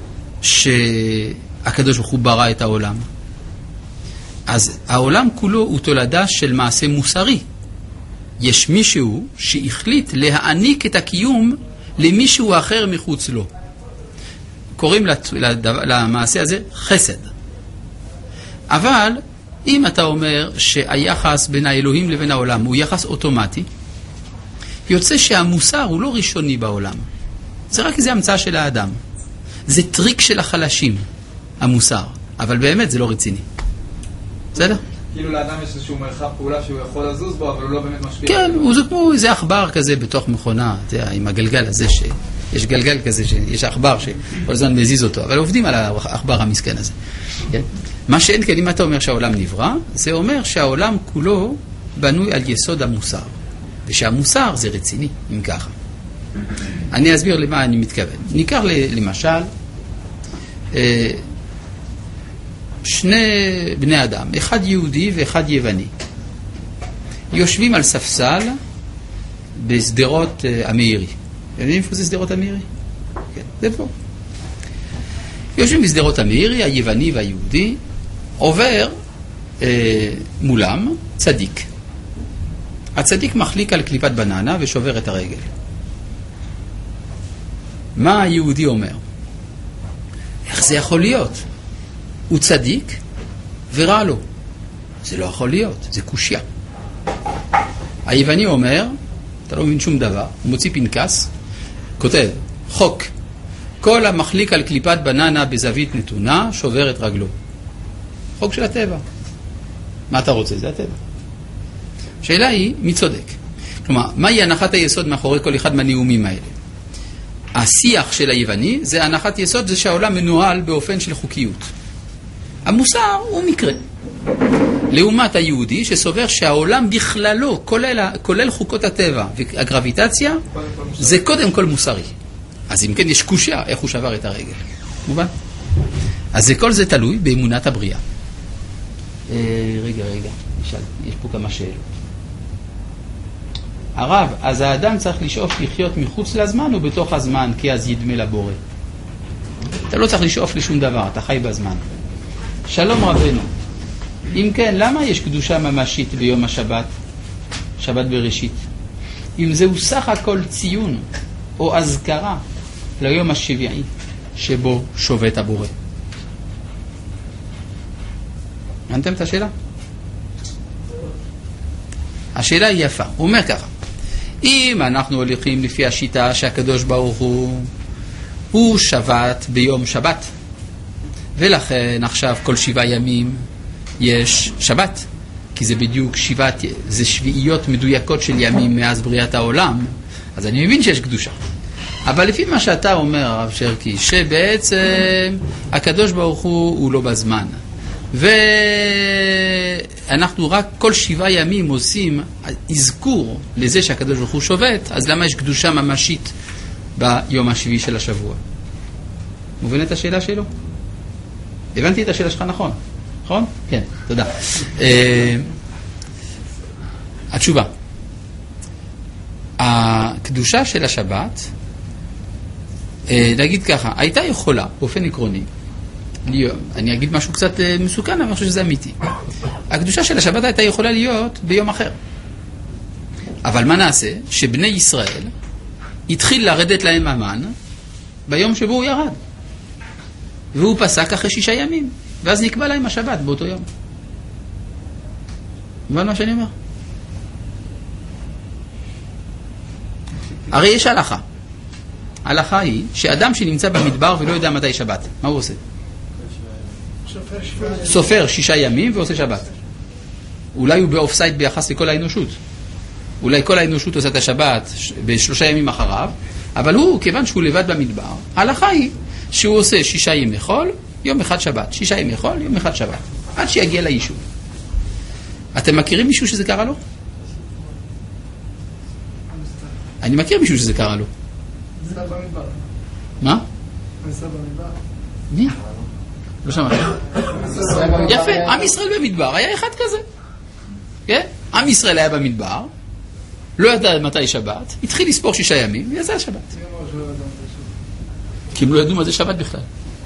Speaker 1: שהקדוש ברוך הוא ברא את העולם, אז העולם כולו הוא תולדה של מעשה מוסרי. יש מישהו שהחליט להעניק את הקיום למישהו אחר מחוץ לו. קוראים למעשה הזה חסד. אבל אם אתה אומר שהיחס בין האלוהים לבין העולם הוא יחס אוטומטי, יוצא שהמוסר הוא לא ראשוני בעולם. זה רק איזו המצאה של האדם. זה טריק של החלשים, המוסר. אבל באמת זה לא רציני. בסדר?
Speaker 8: כאילו לאדם יש איזשהו מרחב פעולה שהוא יכול לזוז בו, אבל הוא לא באמת משפיע.
Speaker 1: כן, הוא זה כמו איזה עכבר כזה בתוך מכונה, אתה יודע, עם הגלגל הזה, שיש גלגל כזה, שיש עכבר שכל הזמן מזיז אותו, אבל עובדים על העכבר המסכן הזה. כן? מה שאין כן, אם אתה אומר שהעולם נברא, זה אומר שהעולם כולו בנוי על יסוד המוסר, ושהמוסר זה רציני, אם ככה. אני אסביר למה אני מתכוון. ניקח למשל שני בני אדם, אחד יהודי ואחד יווני, יושבים על ספסל בסדרות המאירי. אתם יודעים איפה זה סדרות המאירי? כן, זה פה. יושבים בסדרות המאירי, היווני והיהודי, עובר אה, מולם צדיק. הצדיק מחליק על קליפת בננה ושובר את הרגל. מה היהודי אומר? איך זה יכול להיות? הוא צדיק ורע לו. זה לא יכול להיות, זה קושיה. היווני אומר, אתה לא מבין שום דבר, הוא מוציא פנקס, כותב, חוק, כל המחליק על קליפת בננה בזווית נתונה שובר את רגלו. חוק של הטבע. מה אתה רוצה? זה הטבע. השאלה היא, מי צודק? כלומר, מהי הנחת היסוד מאחורי כל אחד מהנאומים האלה? השיח של היווני, זה הנחת יסוד, זה שהעולם מנוהל באופן של חוקיות. המוסר הוא מקרה. לעומת היהודי שסובר שהעולם בכללו, כולל, כולל חוקות הטבע והגרביטציה, זה קודם כל מוסרי. אז אם כן יש קושיה, איך הוא שבר את הרגל? מובן? אז זה, כל זה תלוי באמונת הבריאה. אה, רגע, רגע, נשאל, יש פה כמה שאלות. הרב, אז האדם צריך לשאוף לחיות מחוץ לזמן או בתוך הזמן, כי אז ידמה לבורא? אתה לא צריך לשאוף לשום דבר, אתה חי בזמן. שלום רבנו. אם כן, למה יש קדושה ממשית ביום השבת, שבת בראשית? אם זהו סך הכל ציון או הזכרה ליום השביעי שבו שובת הבורא. הבנתם את השאלה? השאלה היא יפה. הוא אומר ככה, אם אנחנו הולכים לפי השיטה שהקדוש ברוך הוא הוא שבת ביום שבת, ולכן עכשיו כל שבעה ימים יש שבת, כי זה בדיוק שבעת, זה שביעיות מדויקות של ימים מאז בריאת העולם, אז אני מבין שיש קדושה. אבל לפי מה שאתה אומר, הרב שרקי, שבעצם הקדוש ברוך הוא הוא לא בזמן, ואנחנו רק כל שבעה ימים עושים אזכור לזה שהקדוש ברוך הוא שובת, אז למה יש קדושה ממשית ביום השביעי של השבוע? מבין את השאלה שלו? הבנתי את השאלה שלך נכון? נכון? כן, תודה. התשובה. הקדושה של השבת, נגיד ככה, הייתה יכולה, באופן עקרוני, אני אגיד משהו קצת מסוכן, אבל אני חושב שזה אמיתי. הקדושה של השבת הייתה יכולה להיות ביום אחר. אבל מה נעשה? שבני ישראל התחיל לרדת להם המן ביום שבו הוא ירד. והוא פסק אחרי שישה ימים. ואז נקבע להם השבת באותו יום. מובן מה שאני אומר? הרי יש הלכה. ההלכה היא שאדם שנמצא במדבר ולא יודע מתי שבת, מה הוא עושה? סופר שישה ימים ועושה שבת. אולי הוא באופסייד ביחס לכל האנושות. אולי כל האנושות עושה את השבת בשלושה ימים אחריו, אבל הוא, כיוון שהוא לבד במדבר, ההלכה היא שהוא עושה שישה ימי חול, יום אחד שבת. שישה ימי חול, יום אחד שבת. עד שיגיע ליישוב. אתם מכירים מישהו שזה קרה לו? אני מכיר מישהו שזה קרה לו. מה? מי? לא שמעתי. יפה, עם ישראל במדבר היה אחד כזה. כן? עם ישראל היה במדבר, לא ידע מתי שבת, התחיל לספור שישה ימים ויצא שבת. כי הם לא ידעו מה זה שבת בכלל.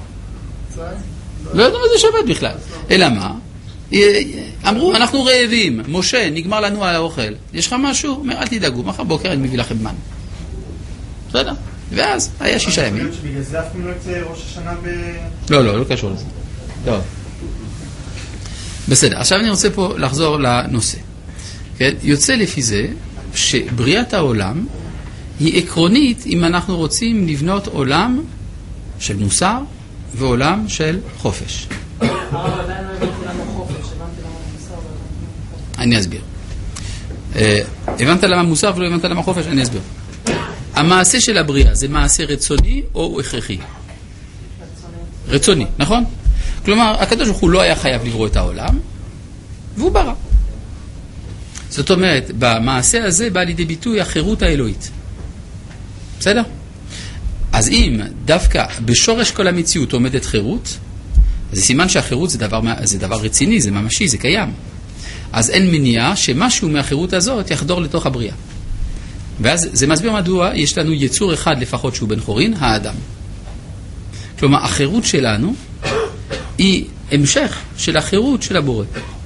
Speaker 1: לא ידעו מה זה שבת בכלל. אלא מה? אמרו, אנחנו רעבים, משה, נגמר לנו האוכל. יש לך משהו? אומר, אל תדאגו, מחר בוקר אני מביא לכם מן. בסדר? ואז היה שישה ימים.
Speaker 9: בגלל זה אף פעם לא יצא ראש השנה ב...
Speaker 1: לא, לא, לא קשור לזה. טוב. בסדר, עכשיו אני רוצה פה לחזור לנושא. כן? יוצא לפי זה שבריאת העולם היא עקרונית אם אנחנו רוצים לבנות עולם של מוסר ועולם של חופש.
Speaker 2: הרב עדיין לא הבנתי לנו חופש, הבנתי לנו מוסר.
Speaker 1: אני אסביר. הבנת למה מוסר ולא הבנת למה חופש? אני אסביר. המעשה של הבריאה זה מעשה רצוני או הכרחי? רצוני, נכון? כלומר, הקדוש ברוך הוא לא היה חייב לברוא את העולם, והוא ברא. זאת אומרת, במעשה הזה בא לידי ביטוי החירות האלוהית. בסדר? אז אם דווקא בשורש כל המציאות עומדת חירות, זה סימן שהחירות זה דבר, זה דבר רציני, זה ממשי, זה קיים. אז אין מניעה שמשהו מהחירות הזאת יחדור לתוך הבריאה. ואז זה מסביר מדוע יש לנו יצור אחד לפחות שהוא בן חורין, האדם. כלומר, החירות שלנו היא המשך של החירות של הבורא.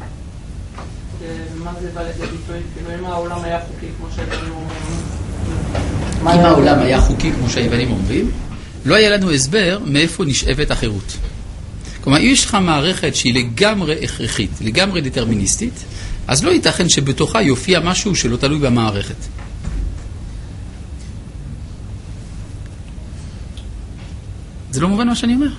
Speaker 2: מה זה בא לידי ביטוי? כאילו אם העולם היה חוקי כמו שהיוונים אומרים?
Speaker 1: אם העולם היה חוקי כמו שהיוונים אומרים, לא היה לנו הסבר מאיפה נשאבת החירות. כלומר, אם יש לך מערכת שהיא לגמרי הכרחית, לגמרי דטרמיניסטית, אז לא ייתכן שבתוכה יופיע משהו שלא תלוי במערכת. זה לא מובן מה שאני אומר.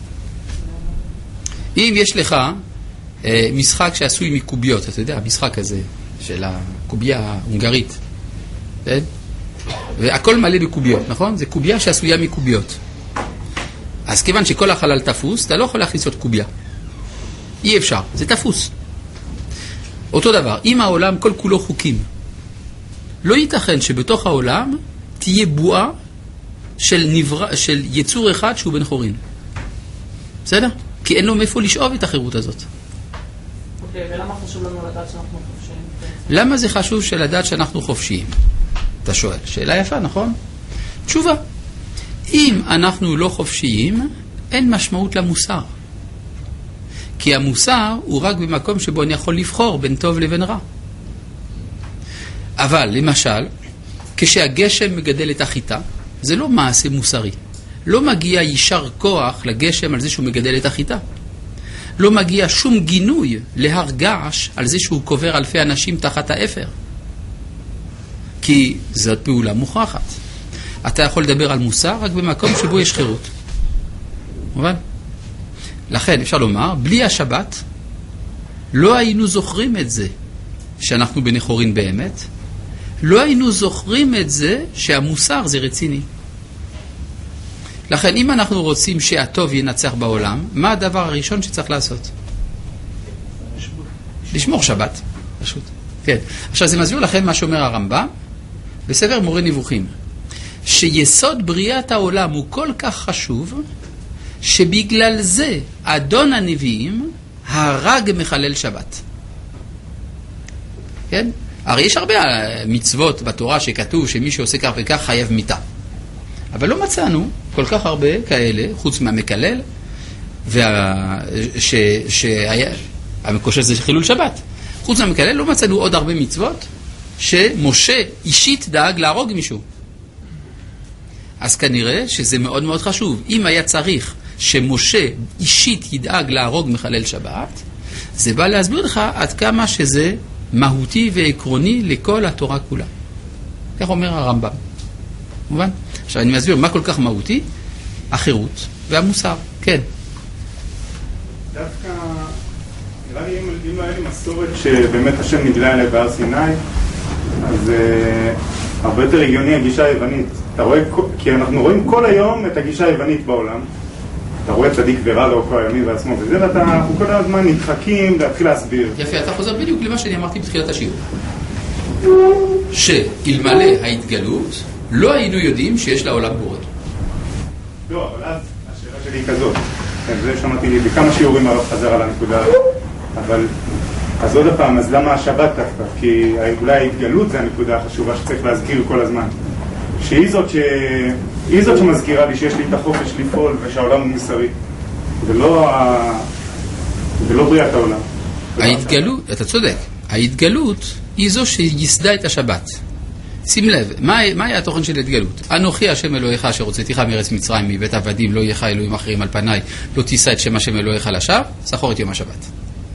Speaker 1: אם יש לך אה, משחק שעשוי מקוביות, אתה יודע, המשחק הזה של הקוביה ההונגרית, כן? והכל מלא בקוביות, נכון? זה קוביה שעשויה מקוביות. אז כיוון שכל החלל תפוס, אתה לא יכול להכניס עוד קוביה. אי אפשר, זה תפוס. אותו דבר, אם העולם כל כולו חוקים, לא ייתכן שבתוך העולם תהיה בועה של, נברא, של יצור אחד שהוא בן חורין. בסדר? כי אין לו מאיפה לשאוב את החירות הזאת.
Speaker 2: אוקיי, ולמה חשוב לנו לדעת שאנחנו חופשיים?
Speaker 1: למה זה חשוב שלדעת שאנחנו חופשיים? אתה שואל. שאלה יפה, נכון? תשובה. אם אנחנו לא חופשיים, אין משמעות למוסר. כי המוסר הוא רק במקום שבו אני יכול לבחור בין טוב לבין רע. אבל, למשל, כשהגשם מגדל את החיטה, זה לא מעשה מוסרי. לא מגיע יישר כוח לגשם על זה שהוא מגדל את החיטה. לא מגיע שום גינוי להרגש על זה שהוא קובר אלפי אנשים תחת האפר. כי זאת פעולה מוכרחת. אתה יכול לדבר על מוסר רק במקום שבו יש חירות. מובן? לכן אפשר לומר, בלי השבת לא היינו זוכרים את זה שאנחנו בני חורין באמת, לא היינו זוכרים את זה שהמוסר זה רציני. לכן אם אנחנו רוצים שהטוב ינצח בעולם, מה הדבר הראשון שצריך לעשות? לשמור שבת. פשוט. כן. עכשיו זה מסביר לכם מה שאומר הרמב"ם בספר מורה נבוכים. שיסוד בריאת העולם הוא כל כך חשוב, שבגלל זה אדון הנביאים הרג מחלל שבת. כן? הרי יש הרבה מצוות בתורה שכתוב שמי שעושה כך וכך חייב מיתה. אבל לא מצאנו כל כך הרבה כאלה, חוץ מהמקלל, שהמקושר זה חילול שבת. חוץ מהמקלל לא מצאנו עוד הרבה מצוות שמשה אישית דאג להרוג מישהו. אז כנראה שזה מאוד מאוד חשוב. אם היה צריך שמשה אישית ידאג להרוג מחלל שבת, זה בא להסביר לך עד כמה שזה מהותי ועקרוני לכל התורה כולה. כך אומר הרמב"ם. מובן? עכשיו אני מסביר מה כל כך מהותי? החירות והמוסר. כן.
Speaker 6: דווקא, נראה לי אם לא היה לי מסורת שבאמת השם נגלה אליה בהר סיני, אז uh, הרבה יותר הגיוני הגישה היוונית. אתה רואה, כי אנחנו רואים כל היום את הגישה היוונית בעולם. אתה רואה צדיק ורע לאורכו הימין והשמאל וזה, ואנחנו כל הזמן נדחקים להתחיל להסביר.
Speaker 1: יפה, אתה חוזר בדיוק למה שאני אמרתי בתחילת השיעור. שאלמלא ההתגלות, לא היינו יודעים שיש לעולם בורא.
Speaker 6: לא, אבל אז השאלה שלי היא כזאת. זה שמעתי לי בכמה שיעורים הרב חזר על הנקודה הזאת. אבל, אז עוד הפעם, אז למה השבת דווקא? כי אולי ההתגלות זה הנקודה החשובה שצריך להזכיר כל הזמן. שהיא זאת, ש... היא זאת שמזכירה לי שיש לי את החופש לפעול ושהעולם הוא מוסרי. ולא, ה... ולא בריאת העולם.
Speaker 1: ההתגלות, אתה צודק, ההתגלות היא זו שיסדה את השבת. שים לב, מה, מה היה התוכן של התגלות? אנוכי השם אלוהיך אשר הוצאתיך מארץ מצרים מבית עבדים, לא יהיה אלוהים אחרים על פניי, לא תישא את שם השם אלוהיך לשווא, זכור את יום השבת.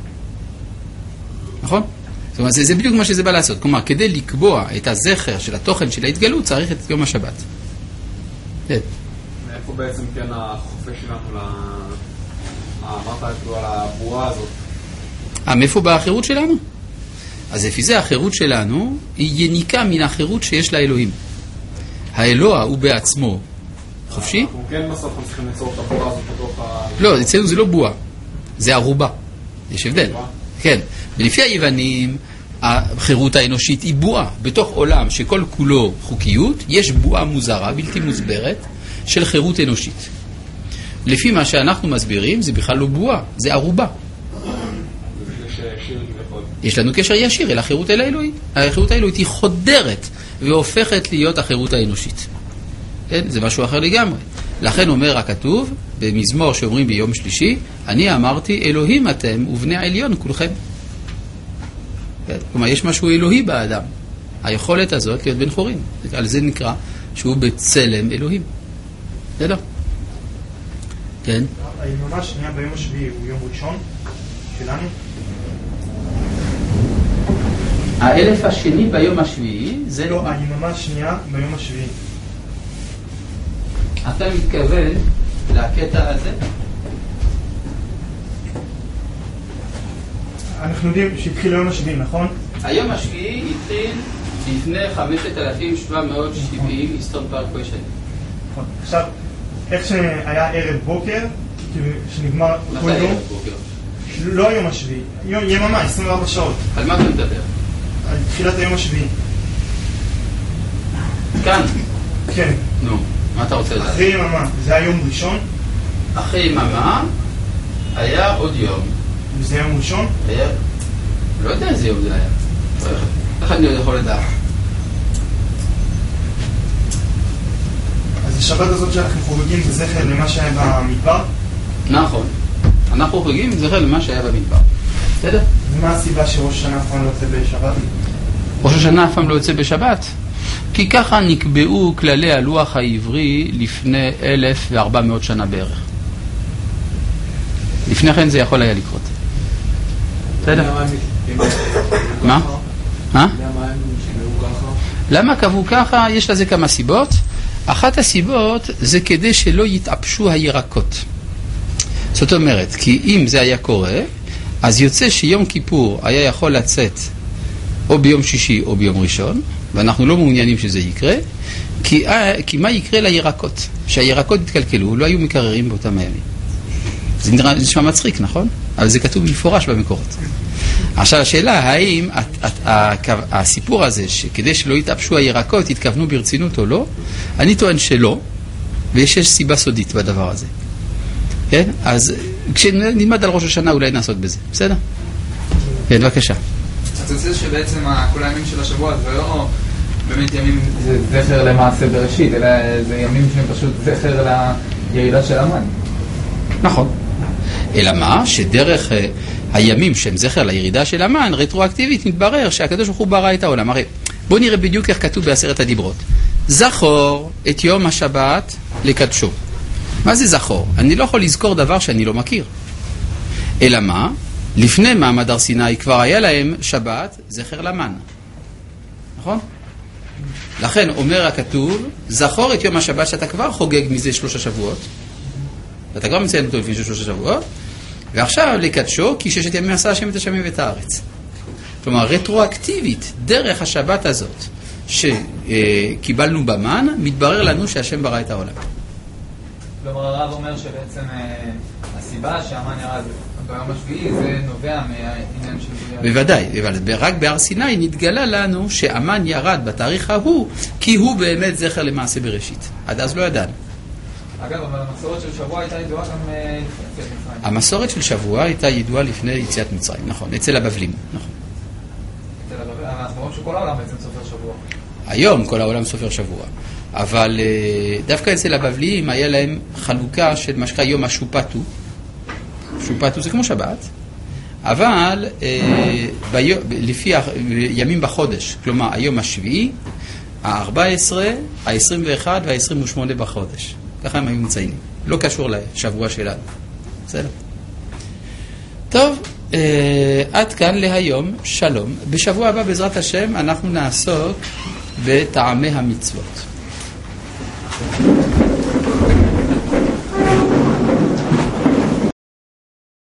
Speaker 1: נכון? זאת אומרת, זה, זה בדיוק מה שזה בא לעשות. כלומר, כדי לקבוע את הזכר של התוכן של ההתגלות, צריך את יום השבת. כן.
Speaker 8: מאיפה בעצם כן החופש שלנו, ל... אמרת על הבועה הזאת?
Speaker 1: מאיפה בחירות שלנו? אז לפי זה החירות שלנו היא יניקה מן החירות שיש לאלוהים. האלוה הוא בעצמו חופשי.
Speaker 8: אנחנו כן בסוף צריכים ליצור את הבועה הזאת בתוך ה...
Speaker 1: לא, אצלנו זה לא בועה, זה ערובה. יש הבדל. כן, ולפי היוונים החירות האנושית היא בועה. בתוך עולם שכל כולו חוקיות, יש בועה מוזרה, בלתי מוסברת, של חירות אנושית. לפי מה שאנחנו מסבירים, זה בכלל לא בועה, זה ערובה. יש לנו קשר ישיר אל החירות האלוהית. החירות האלוהית היא חודרת והופכת להיות החירות האנושית. כן? זה משהו אחר לגמרי. לכן אומר הכתוב, במזמור שאומרים ביום שלישי, אני אמרתי, אלוהים אתם ובני העליון כולכם. כן? כלומר, יש משהו אלוהי באדם. היכולת הזאת להיות בן חורין. על זה נקרא שהוא בצלם אלוהים. זה לא. כן?
Speaker 9: היממה השנייה ביום השביעי הוא יום ראשון שלנו?
Speaker 1: האלף השני ביום השביעי זה...
Speaker 9: לא, היממה השנייה ביום השביעי.
Speaker 1: אתה מתכוון לקטע הזה?
Speaker 9: אנחנו יודעים שהתחיל היום השביעי, נכון?
Speaker 1: היום השביעי התחיל לפני חמשת אלפים שבע מאות שבעים איסטון פארק קוושן.
Speaker 9: נכון. עכשיו, איך שהיה ערב בוקר, שנגמר כל
Speaker 1: מתי
Speaker 9: יום...
Speaker 1: ערב בוקר?
Speaker 9: לא היום השביעי, יום- יממה, עשרים וארבע שעות.
Speaker 1: על מה אתה מדבר?
Speaker 9: על תחילת היום השביעי.
Speaker 1: כאן.
Speaker 9: כן.
Speaker 1: נו, מה אתה רוצה לדעת?
Speaker 9: אחרי יממה, זה היה יום ראשון,
Speaker 1: אחרי יממה היה עוד יום.
Speaker 9: וזה יום ראשון.
Speaker 1: היה... לא יודע איזה יום זה היה. איך אני יכול לדעת?
Speaker 9: אז השבת הזאת שאנחנו חוגגים זה זכר למה שהיה במדבר.
Speaker 1: נכון. אנחנו חוגגים זכר למה שהיה במדבר. בסדר?
Speaker 9: ומה הסיבה שראש השנה אף פעם לא יוצא בשבת?
Speaker 1: ראש השנה אף פעם לא יוצא בשבת. כי ככה נקבעו כללי הלוח העברי לפני אלף וארבע מאות שנה בערך. לפני כן זה יכול היה לקרות. בסדר? מה? מה? למה קבעו ככה? יש לזה כמה סיבות. אחת הסיבות זה כדי שלא יתאפשו הירקות. זאת אומרת, כי אם זה היה קורה, אז יוצא שיום כיפור היה יכול לצאת או ביום שישי או ביום ראשון, ואנחנו לא מעוניינים שזה יקרה, כי, כי מה יקרה לירקות? שהירקות יתקלקלו, לא היו מקררים באותם הימים. זה נראה, זה נשמע מצחיק, נכון? אבל זה כתוב מפורש במקורות. עכשיו השאלה, האם הסיפור הזה, שכדי שלא יתאפשו הירקות, יתכוונו ברצינות או לא, אני טוען שלא, ויש סיבה סודית בדבר הזה. כן? אז כשנלמד על ראש השנה אולי נעסוק בזה, בסדר? כן, בבקשה.
Speaker 8: אז זה שבעצם כל הימים של השבוע זה לא באמת ימים, זה זכר למעשה בראשית, אלא זה ימים שהם פשוט זכר לירידה של המן.
Speaker 1: נכון. אלא מה? שדרך uh, הימים שהם זכר לירידה של המן, רטרואקטיבית מתברר שהקדוש ברוך הוא ברא את העולם. הרי בואו נראה בדיוק איך כתוב בעשרת הדיברות. זכור את יום השבת לקדשו. מה זה זכור? אני לא יכול לזכור דבר שאני לא מכיר. אלא מה? לפני מעמד הר סיני כבר היה להם שבת זכר למן. נכון? לכן אומר הכתוב, זכור את יום השבת שאתה כבר חוגג מזה שלושה שבועות, ואתה כבר מציין אותו לפני שלושה שבועות, ועכשיו לקדשו, כי ששת ימים עשה השם את השמים ואת הארץ. כלומר, רטרואקטיבית, דרך השבת הזאת שקיבלנו במן, מתברר לנו שהשם ברא את העולם.
Speaker 8: כלומר, הרב אומר שבעצם הסיבה שהמן ירד ביום השביעי זה נובע מהעניין של...
Speaker 1: בוודאי, אבל רק בהר סיני נתגלה לנו שהמן ירד בתאריך ההוא, כי הוא באמת זכר למעשה בראשית. עד אז לא ידענו.
Speaker 8: אגב, אבל המסורת של שבוע הייתה ידועה גם לפני יציאת מצרים.
Speaker 1: המסורת של שבוע הייתה ידועה לפני יציאת מצרים, נכון, אצל הבבלים, נכון.
Speaker 8: אצל הבבלים, אנחנו רואים שכל העולם בעצם סופר שבוע.
Speaker 1: היום כל העולם סופר שבוע, אבל דווקא אצל הבבלים היה להם חלוקה של מה שקרה יום השופטו. שופטו זה כמו שבת, אבל ביום, לפי ימים בחודש, כלומר היום השביעי, ה-ארבע עשרה, ה-עשרים ואחת וה-עשרים ושמונה בחודש. ככה הם היו מציינים. לא קשור לשבוע שלנו. בסדר? טוב, אה, עד כאן להיום. שלום. בשבוע הבא בעזרת השם אנחנו נעסוק בטעמי המצוות.